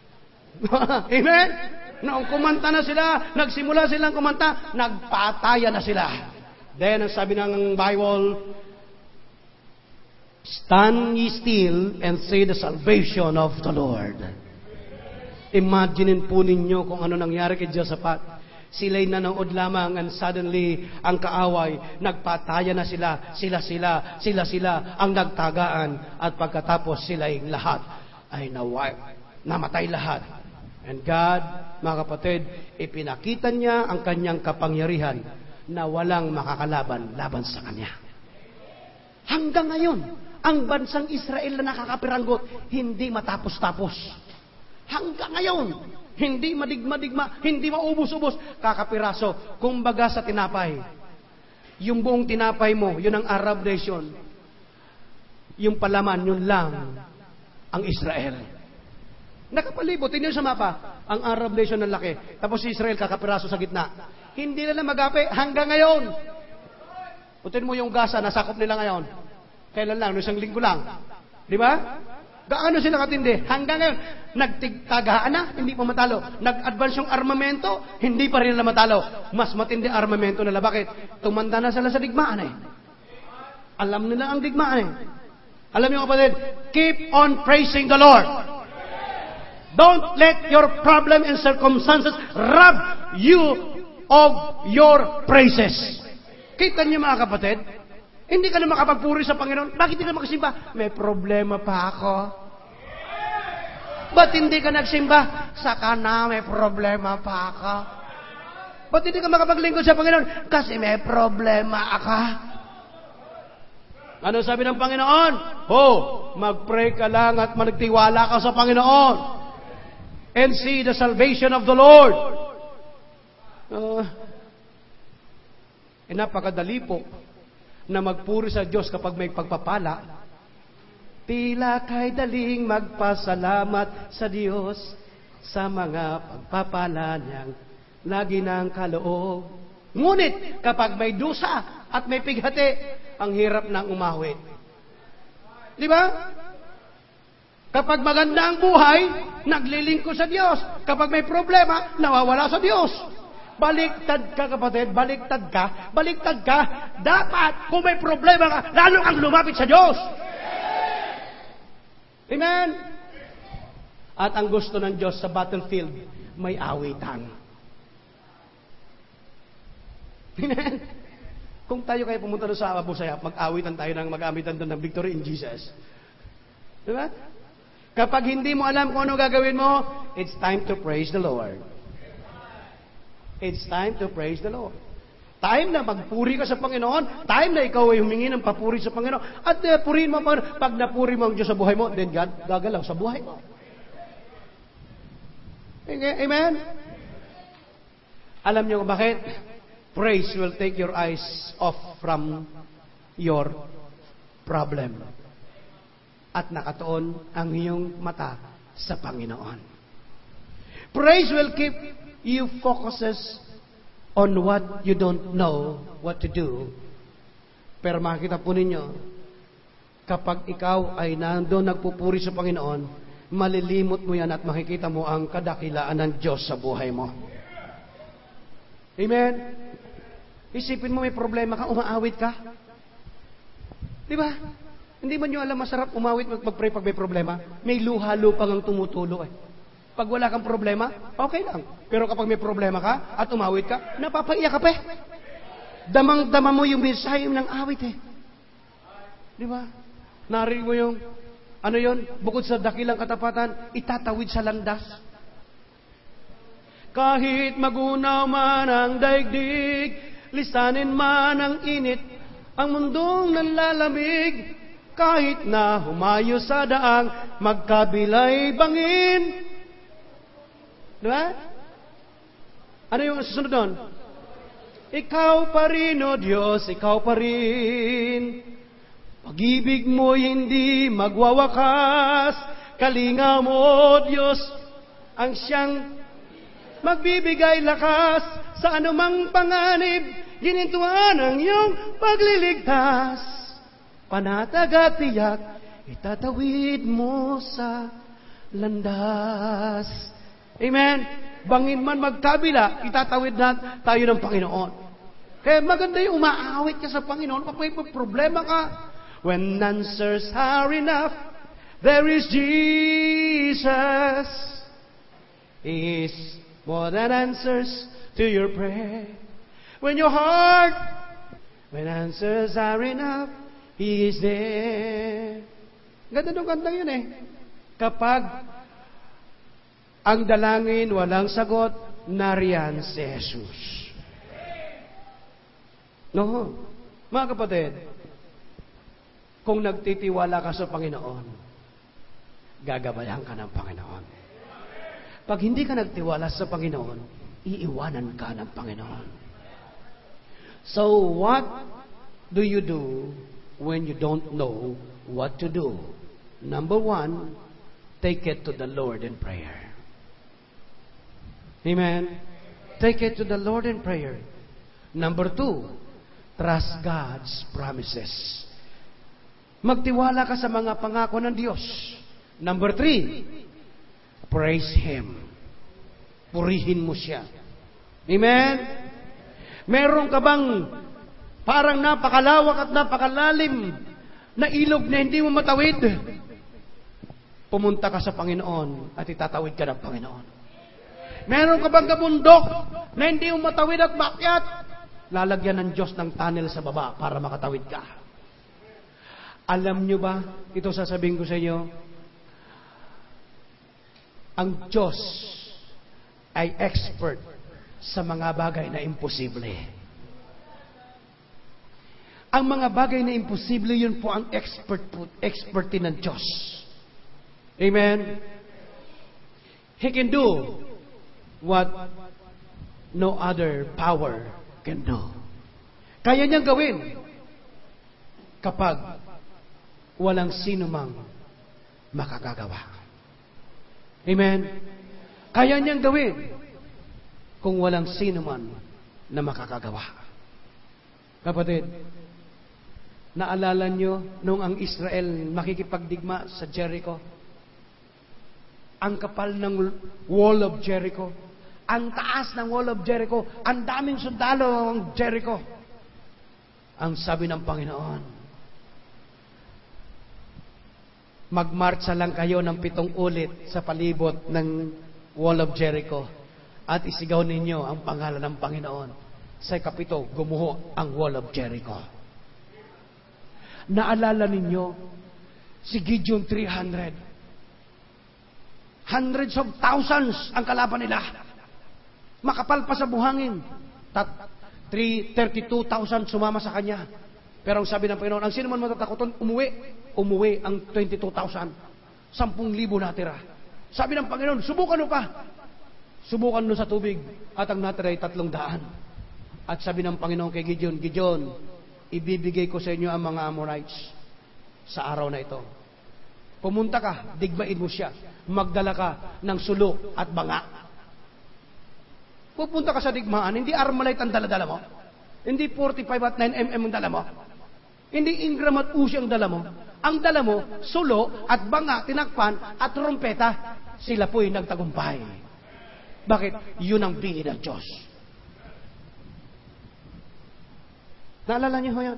Speaker 1: Amen? Noong kumanta na sila, nagsimula silang kumanta, nagpatayan na sila. Then, ang sabi ng Bible, Stand ye still and see the salvation of the Lord. Imaginin po ninyo kung ano nangyari kay Jehoshaphat. Sila'y nanood lamang and suddenly, ang kaaway, nagpataya na sila, sila-sila, sila-sila, ang nagtagaan. At pagkatapos sila'y lahat ay nawipe, namatay lahat. And God, mga kapatid, ipinakita niya ang kanyang kapangyarihan na walang makakalaban laban sa kanya. Hanggang ngayon, ang bansang Israel na nakakapiranggot, hindi matapos-tapos. Hanggang ngayon, hindi madigma-digma, hindi maubos-ubos, kakapiraso. Kumbaga sa tinapay, yung buong tinapay mo, yun ang Arab nation. Yung palaman, yun lang ang Israel. Nakapalibot, tingnan sa mapa, ang Arab nation ng laki. Tapos si Israel kakapiraso sa gitna. Hindi nila magapi hanggang ngayon. Putin mo yung Gaza, nasakop nila ngayon. Kailan lang? No, isang linggo lang. Di ba? Gaano sila katindi? Hanggang ngayon, nagtigtagaan na, hindi pa matalo. Nag-advance yung armamento, hindi pa rin nila matalo. Mas matindi armamento nila. Bakit? Tumanda na sila sa digmaan eh. Alam nila ang digmaan eh. Alam niyo kapatid, keep on praising the Lord. Don't let your problem and circumstances rob you of your praises. Kita niyo mga kapatid, hindi ka na makapagpuri sa Panginoon. Bakit hindi ka makasimba? May problema pa ako. Ba't hindi ka nagsimba? Saka na, may problema pa ako. Ba't hindi ka makapaglingkod sa Panginoon? Kasi may problema ako. Ano sabi ng Panginoon? Ho, mag-pray ka lang at managtiwala ka sa Panginoon. And see the salvation of the Lord. Uh, eh, napakadali po na magpuri sa Diyos kapag may pagpapala. Tila kay daling magpasalamat sa Diyos sa mga pagpapala niyang lagi ng kaloob. Ngunit kapag may dusa at may pighati, ang hirap nang umawit. Di ba? Kapag maganda ang buhay, naglilingkod sa Diyos. Kapag may problema, nawawala sa Diyos. Baliktad ka, kapatid. Baliktad ka. Baliktad ka. Dapat, kung may problema ka, lalo kang lumapit sa Diyos. Amen? At ang gusto ng Diyos sa battlefield, may awitan. Amen? Kung tayo kayo pumunta doon sa Abu Sayyaf, mag-awitan tayo ng mag-awitan doon ng victory in Jesus. Diba? Kapag hindi mo alam kung ano gagawin mo, it's time to praise the Lord. It's time to praise the Lord. Time na magpuri ka sa Panginoon. Time na ikaw ay humingi ng papuri sa Panginoon. At uh, purihin mo pa, pag napuri mo ang Diyos sa buhay mo, then God gagalaw sa buhay mo. Amen? Alam niyo bakit? Praise will take your eyes off from your problem. At nakatuon ang iyong mata sa Panginoon. Praise will keep you focuses on what you don't know what to do. Pero makikita po ninyo, kapag ikaw ay nandoon nagpupuri sa Panginoon, malilimot mo yan at makikita mo ang kadakilaan ng Diyos sa buhay mo. Amen? Isipin mo may problema ka, umaawit ka. Di ba? Hindi man nyo alam masarap umawit mag-pray pag may problema? May luha-lupang ang tumutulo eh. Pag wala kang problema, okay lang. Pero kapag may problema ka at umawit ka, napapaiyak ka pa eh. Damang-dama mo yung mensahe ng awit eh. Di ba? Narinig mo yung, ano yon? Bukod sa dakilang katapatan, itatawid sa landas. Kahit magunaw man ang daigdig, lisanin man ang init, ang mundong nanlalamig, kahit na humayo sa daang, magkabilay bangin. Diba? Ano yung susunod doon? Ikaw pa rin, O Diyos, ikaw pa rin. Pag-ibig mo hindi magwawakas. Kalinga mo, O Diyos, ang siyang magbibigay lakas sa anumang panganib. Ginintuan ang iyong pagliligtas. Panatag at tiyak, itatawid mo sa landas. Amen? Bangin man magkabila, itatawid na tayo ng Panginoon. Kaya maganda yung umaawit ka sa Panginoon. Kapag may problema ka, When answers are enough, there is Jesus. He is more than answers to your prayer. When your heart, when answers are enough, He is there. Ganda nung kantang yun eh. Kapag ang dalangin walang sagot, nariyan si Jesus. No. Mga kapatid, kung nagtitiwala ka sa Panginoon, gagabayan ka ng Panginoon. Pag hindi ka nagtiwala sa Panginoon, iiwanan ka ng Panginoon. So, what do you do when you don't know what to do? Number one, take it to the Lord in prayer. Amen? Take it to the Lord in prayer. Number two, trust God's promises. Magtiwala ka sa mga pangako ng Diyos. Number three, praise Him. Purihin mo siya. Amen? Meron ka bang parang napakalawak at napakalalim na ilog na hindi mo matawid? Pumunta ka sa Panginoon at itatawid ka ng Panginoon. Meron ka bang kabundok na hindi mo matawid at makyat? Lalagyan ng Diyos ng tunnel sa baba para makatawid ka. Alam nyo ba, ito sasabihin ko sa inyo, ang Diyos ay expert sa mga bagay na imposible. Ang mga bagay na imposible, yun po ang expert po, expertise ng Diyos. Amen? He can do what no other power can do. Kaya niyang gawin kapag walang sino mang makakagawa. Amen? Kaya niyang gawin kung walang sino man na makakagawa. Kapatid, naalala niyo nung ang Israel makikipagdigma sa Jericho? Ang kapal ng wall of Jericho, ang taas ng wall of Jericho, ang daming sundalo ng Jericho. Ang sabi ng Panginoon, magmarcha lang kayo ng pitong ulit sa palibot ng wall of Jericho at isigaw ninyo ang pangalan ng Panginoon. Sa kapito, gumuho ang wall of Jericho. Naalala ninyo si Gideon three hundred. Hundreds of thousands ang kalaban nila. Makapal pa sa buhangin. three hundred thirty-two thousand sumama sa kanya. Pero ang sabi ng Panginoon, ang sino man matatakoton, umuwi. Umuwi ang twenty-two thousand. Sampung libo natira. Sabi ng Panginoon, subukan mo pa. Subukan mo sa tubig. At ang natira ay tatlong daan. At sabi ng Panginoon kay Gideon, Gideon, ibibigay ko sa inyo ang mga Amorites sa araw na ito. Pumunta ka, digmain mo siya. Magdala ka ng sulok at banga. Pupunta ka sa digmaan, hindi Armalite ang dala-dala mo. Hindi forty-five at nine millimeter ang dala mo. Hindi Ingram at Uzi ang dala mo. Ang dala mo, sulo at banga, tinakpan at trompeta. Sila po'y nagtagumpay. Bakit? Yun ang bingin ng Diyos. Naalala niyo ho yan?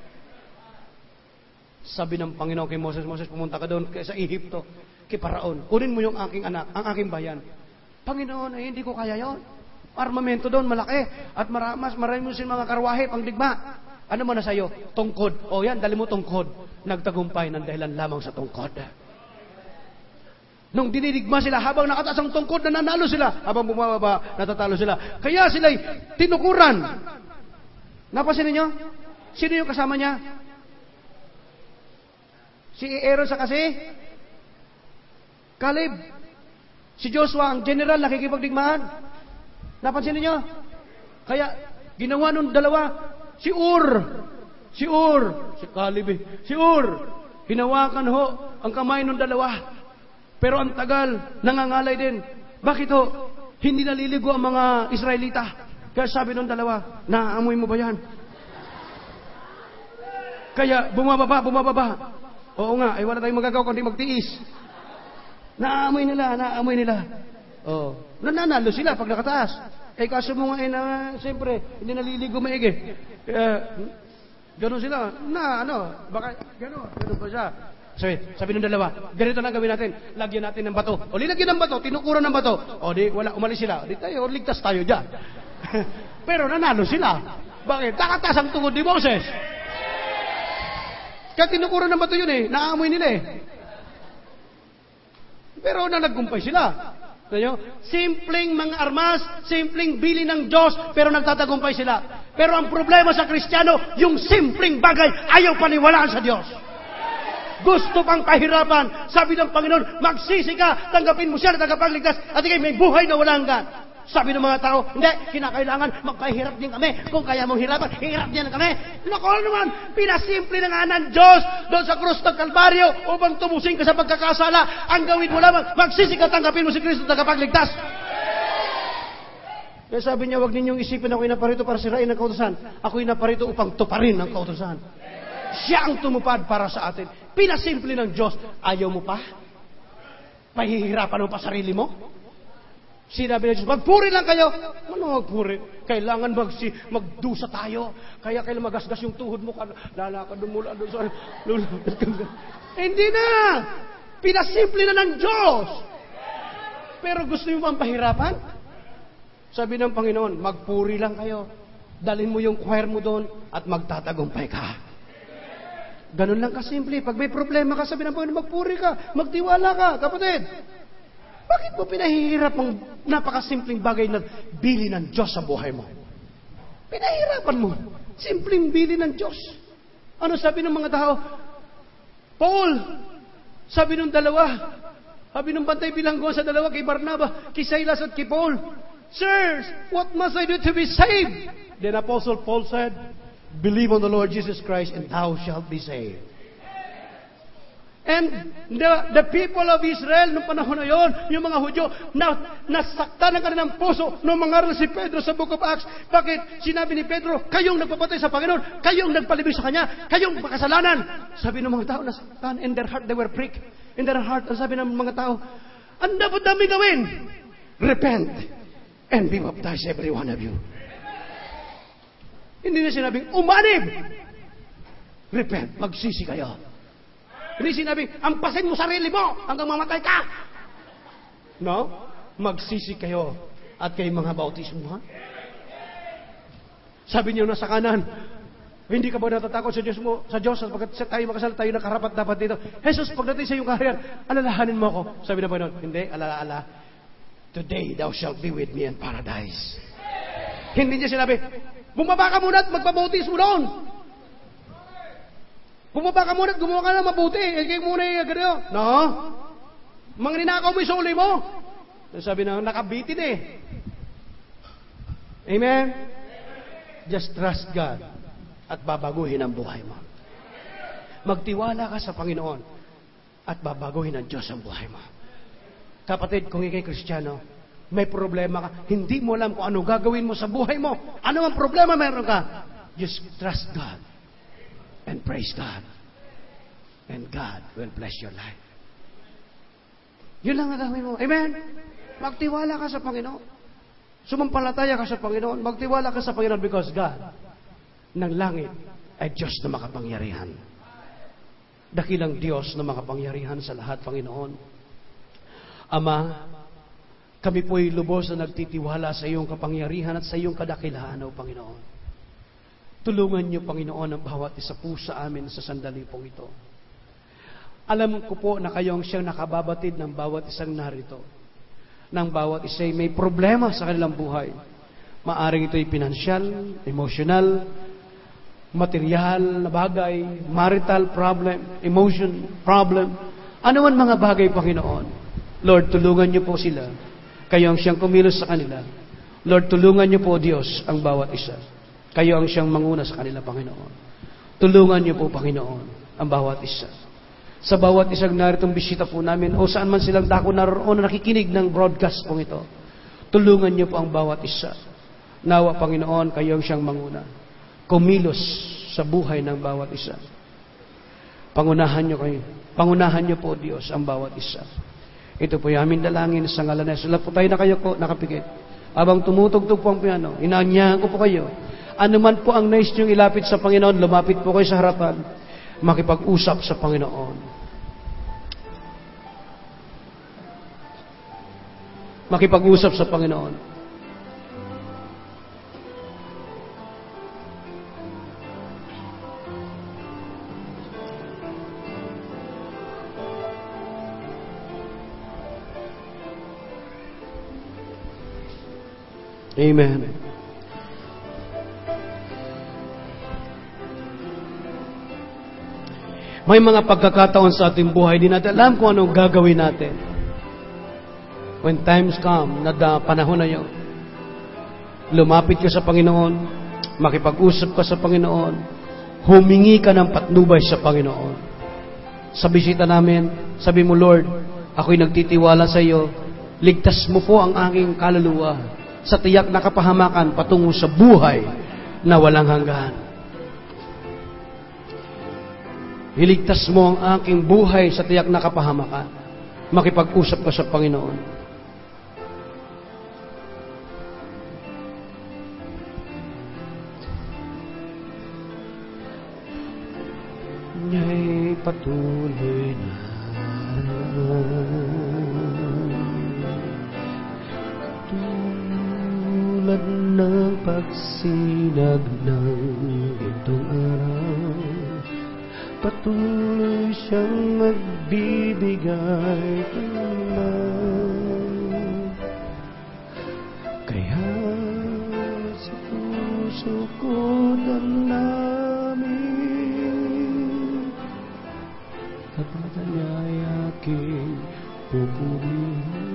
Speaker 1: Sabi ng Panginoon kay Moses, Moses, pumunta ka doon sa Ehipto, kay Paraon. Kunin mo yung aking anak, ang aking bayan. Panginoon, ay hindi ko kaya yon. Armamento doon, malaki. At maramas, marami mo silang mga karwahe, pangdigma. Ano mo na sa'yo? Tungkod. O yan, dali mo tungkod. Nagtagumpay ng dahilan lamang sa tungkod. Nung dinidigma sila, habang nakataas ang tungkod, nananalo sila. Habang bumababa, natatalo sila. Kaya sila'y tinukuran. Napasin ninyo? Sino yung kasama niya? Si Aaron sa kasi? Caleb. Si Joshua, ang general, nakikipagdigmaan. Napansin niyo? Kaya, ginawa nung dalawa, si Ur. Si Ur. Si Caleb eh. Si Ur. Hinawakan ho ang kamay nung dalawa. Pero ang tagal, nangangalay din. Bakit ho? Hindi naliligo ang mga Israelita. Kaya sabi nung dalawa, naaamoy mo ba yan? Kaya, bumababa, bumababa. Oo nga, ay wala tayong magagawa kundi magtiis. Naaamoy nila, naaamoy nila. Oh, nananalo sila pag nakataas. Eh kaso mo nga eh na, siyempre, hindi naliligo maigi. Uh, Ganon sila. Na, ano, baka, ganon, ganon pa siya. Sabi, sabi ng dalawa, ganito lang gawin natin. Lagyan natin ng bato. O, lilagyan ng bato, tinukuran ng bato. O, di, wala, umalis sila. Di tayo, ligtas tayo dyan. Pero nanalo sila. Bakit? Takatas ang tungod ni Moses. Kaya tinukuran ng bato yun eh. Naamoy nila eh. Pero na nagkumpay sila. Tayo, simpleng mga armas, simpleng bili ng Diyos, pero nagtatagumpay sila. Pero ang problema sa Kristiyano, yung simpleng bagay, ayaw paniwalaan sa Diyos. Gusto pang pahirapan. Sabi ng Panginoon, magsisi ka, tanggapin mo siya na tagapagligtas, at ikay may buhay na walang hanggan. Sabi ng mga tao, hindi, kinakailangan magpahirap din kami. Kung kaya mong hirapan, hirap din kami. Loko naman, pinasimple na nga ng Diyos doon sa krus ng Kalbaryo upang tumusing ka sa pagkakasala. Ang gawin mo lamang, magsisi ka, tanggapin mo si Kristo na tagapagligtas. Kaya sabi niya, huwag ninyong isipin ako'y naparito para sirain ang kautusan. Ako'y naparito upang tuparin ang kautusan. Siya ang tumupad para sa atin. Pinasimple ng Diyos. Ayaw mo pa? Pahihirapan mo pa sarili mo? Sinabi ng Diyos, magpuri lang kayo. Ano magpuri? Kailangan magsi, magdusa tayo. Kaya kailangan magasgas yung tuhod mo. Lalakad mula doon sa... Hindi na! Pinasimple na ng Diyos. Pero gusto mo bang pahirapan? Sabi ng Panginoon, magpuri lang kayo. Dalhin mo yung choir mo doon at magtatagumpay ka. Ganun lang kasimple. Pag may problema ka, sabi ng Panginoon, magpuri ka, magtiwala ka, kapatid. Bakit mo pinahihirap ang napakasimpleng bagay na bili ng Diyos sa buhay mo? Pinahihirapan mo. Simpleng bili ng Diyos. Ano sabi ng mga tao? Paul, sabi ng dalawa, sabi ng bantay bilanggo sa dalawa kay Barnaba, kay Silas at kay Paul, Sirs, what must I do to be saved? Then Apostle Paul said, believe on the Lord Jesus Christ and thou shalt be saved. And the, the people of Israel, noong panahon na yon, yung mga Hudyo, na, nasaktan ng kanilang puso nung mangaral si Pedro sa Book of Acts. Bakit? Sinabi ni Pedro, kayong nagpapatay sa Panginoon, kayong nagpalibig sa Kanya, kayong makasalanan. Sabi ng mga tao, nasaktan, in their heart they were pricked. In their heart, sabi ng mga tao, ang dapat namin gawin, repent and be baptized every one of you. Hindi na sinabing, umanib! Repent, magsisi kayo. Hindi sinabing, ampasin mo sarili mo hanggang mamatay ka. No? Magsisi kayo at kayo mga bautismo, ha? Sabi niyo na sa kanan, hindi ka ba natatakot sa Diyos mo, sa Diyos, sapagkat tayo makasal, tayo nakarapat dapat dito. Jesus, pagdating sa iyong kaharian, alalahanin mo ako. Sabi na Panginoon, hindi, alala-ala. Today thou shalt be with me in paradise. Hindi niya sinabi, bumaba ka muna at magpabautismo doon. Bumaba ka muna at gumawa ka na mabuti. Eh, kayo muna yung gano'n. No? Mga ninakaw mo yung suli mo. Sabi na, nakabitin eh. Amen? Just trust God at babaguhin ang buhay mo. Magtiwala ka sa Panginoon at babaguhin ng Diyos ang buhay mo. Kapatid, kung ikay Kristiyano, may problema ka, hindi mo alam kung ano gagawin mo sa buhay mo. Ano ang problema meron ka? Just trust God. And praise God. And God will bless your life. Yun lang ang gawin mo. Amen? Magtiwala ka sa Panginoon. Sumampalataya ka sa Panginoon. Magtiwala ka sa Panginoon because God ng langit ay Diyos na makapangyarihan. Dakilang Diyos na makapangyarihan sa lahat, Panginoon. Ama, kami po'y lubos na nagtitiwala sa iyong kapangyarihan at sa iyong kadakilaan, O Panginoon. Tulungan niyo, Panginoon, ang bawat isa po sa amin sa sandali pong ito. Alam ko po na kayo ang siyang nakababatid ng bawat isang narito. Ng bawat isa'y may problema sa kanilang buhay. Maaring ito'y pinansyal, emotional, material na bagay, marital problem, emotion problem. Ano man mga bagay, Panginoon. Lord, tulungan niyo po sila. Kayo ang siyang kumilos sa kanila. Lord, tulungan niyo po, Diyos, ang bawat isa. Kayo ang siyang manguna sa kanila, Panginoon. Tulungan niyo po, Panginoon, ang bawat isa. Sa bawat isang naritong bisita po namin, o saan man silang dako naroon na nakikinig ng broadcast pong ito, tulungan niyo po ang bawat isa. Nawa, Panginoon, kayo ang siyang manguna. Kumilos sa buhay ng bawat isa. Pangunahan niyo kayo. Pangunahan niyo po, Diyos, ang bawat isa. Ito po yung aming dalangin sa ngalan na Yesus. Lahat po tayo na kayo po nakapikit. Habang tumutugtog po ang piano, inaanyahan ko po kayo. Ano man po ang nais niyong ilapit sa Panginoon, lumapit po kayo sa harapan, makipag-usap sa Panginoon. Makipag-usap sa Panginoon. Amen. May mga pagkakataon sa ating buhay, di natin alam kung anong gagawin natin. When times come, na da, panahon na yun, lumapit ka sa Panginoon, makipag-usap ka sa Panginoon, humingi ka ng patnubay sa Panginoon. Sa bisita namin, sabi mo, Lord, ako'y nagtitiwala sa iyo, ligtas mo po ang aking kaluluwa sa tiyak na kapahamakan patungo sa buhay na walang hanggan. Iligtas mo ang aking buhay sa tiyak na kapahamakan. Makipag-usap ka sa Panginoon. Nga'y patuloy na tulad ng pagsinag ng itong araw, patuloy siyang magbibigay tanan. Kaya sa puso ko damdamin at matanya'y aking pupurihin.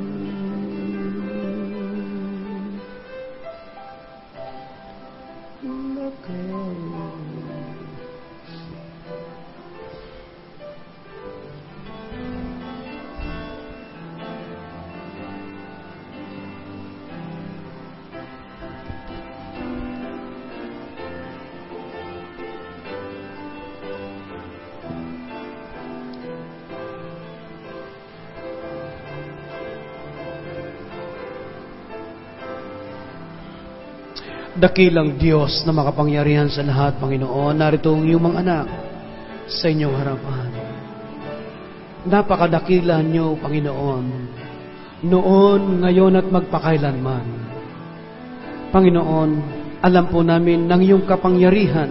Speaker 1: Dakilang Diyos na makapangyarihan sa lahat, Panginoon, narito ang iyong mga anak sa inyong harapan. Napakadakila niyo, Panginoon, noon, ngayon at magpakailanman. Panginoon, alam po namin ng iyong kapangyarihan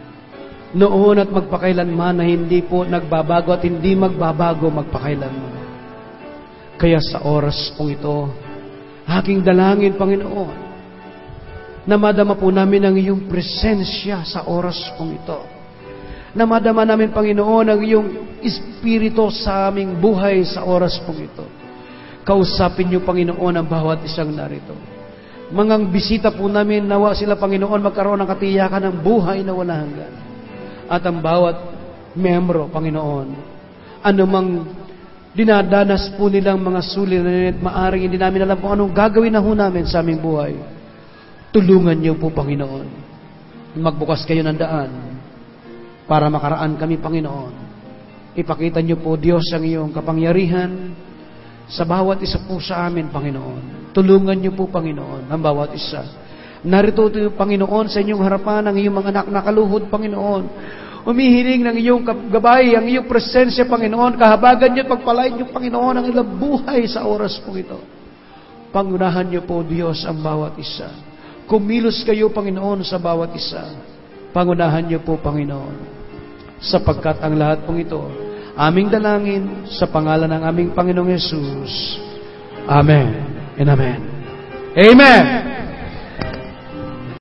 Speaker 1: noon at magpakailanman na hindi po nagbabago at hindi magbabago magpakailanman. Kaya sa oras pong ito, aking dalangin, Panginoon, na madama po namin ang iyong presensya sa oras pong ito. Na madama namin, Panginoon, ang iyong Espiritu sa aming buhay sa oras pong ito. Kausapin niyo, Panginoon, ang bawat isang narito. Mga bisita po namin, nawa sila, Panginoon, magkaroon ng katiyakan ng buhay na wala hanggan. At ang bawat membro, Panginoon, anumang dinadanas po nilang mga suliranin at maaring hindi namin alam kung anong gagawin na ho namin sa aming buhay. Tulungan niyo po, Panginoon. Magbukas kayo ng daan para makaraan kami, Panginoon. Ipakita niyo po, Diyos, ang iyong kapangyarihan sa bawat isa po sa amin, Panginoon. Tulungan niyo po, Panginoon, ang bawat isa. Narito ito, Panginoon, sa inyong harapan ang iyong mga anak na kaluhod, Panginoon. Umihiling ng iyong gabay, ang iyong presensya, Panginoon. Kahabagan niyo at pagpalain niyo, Panginoon, ang ilang buhay sa oras po ito. Pangunahan niyo po, Diyos, ang bawat isa. Kumilos kayo, Panginoon, sa bawat isa. Pangunahan niyo po, Panginoon. Sapagkat ang lahat pong ito, aming dalangin sa pangalan ng aming Panginoong Yesus. Amen and Amen. Amen!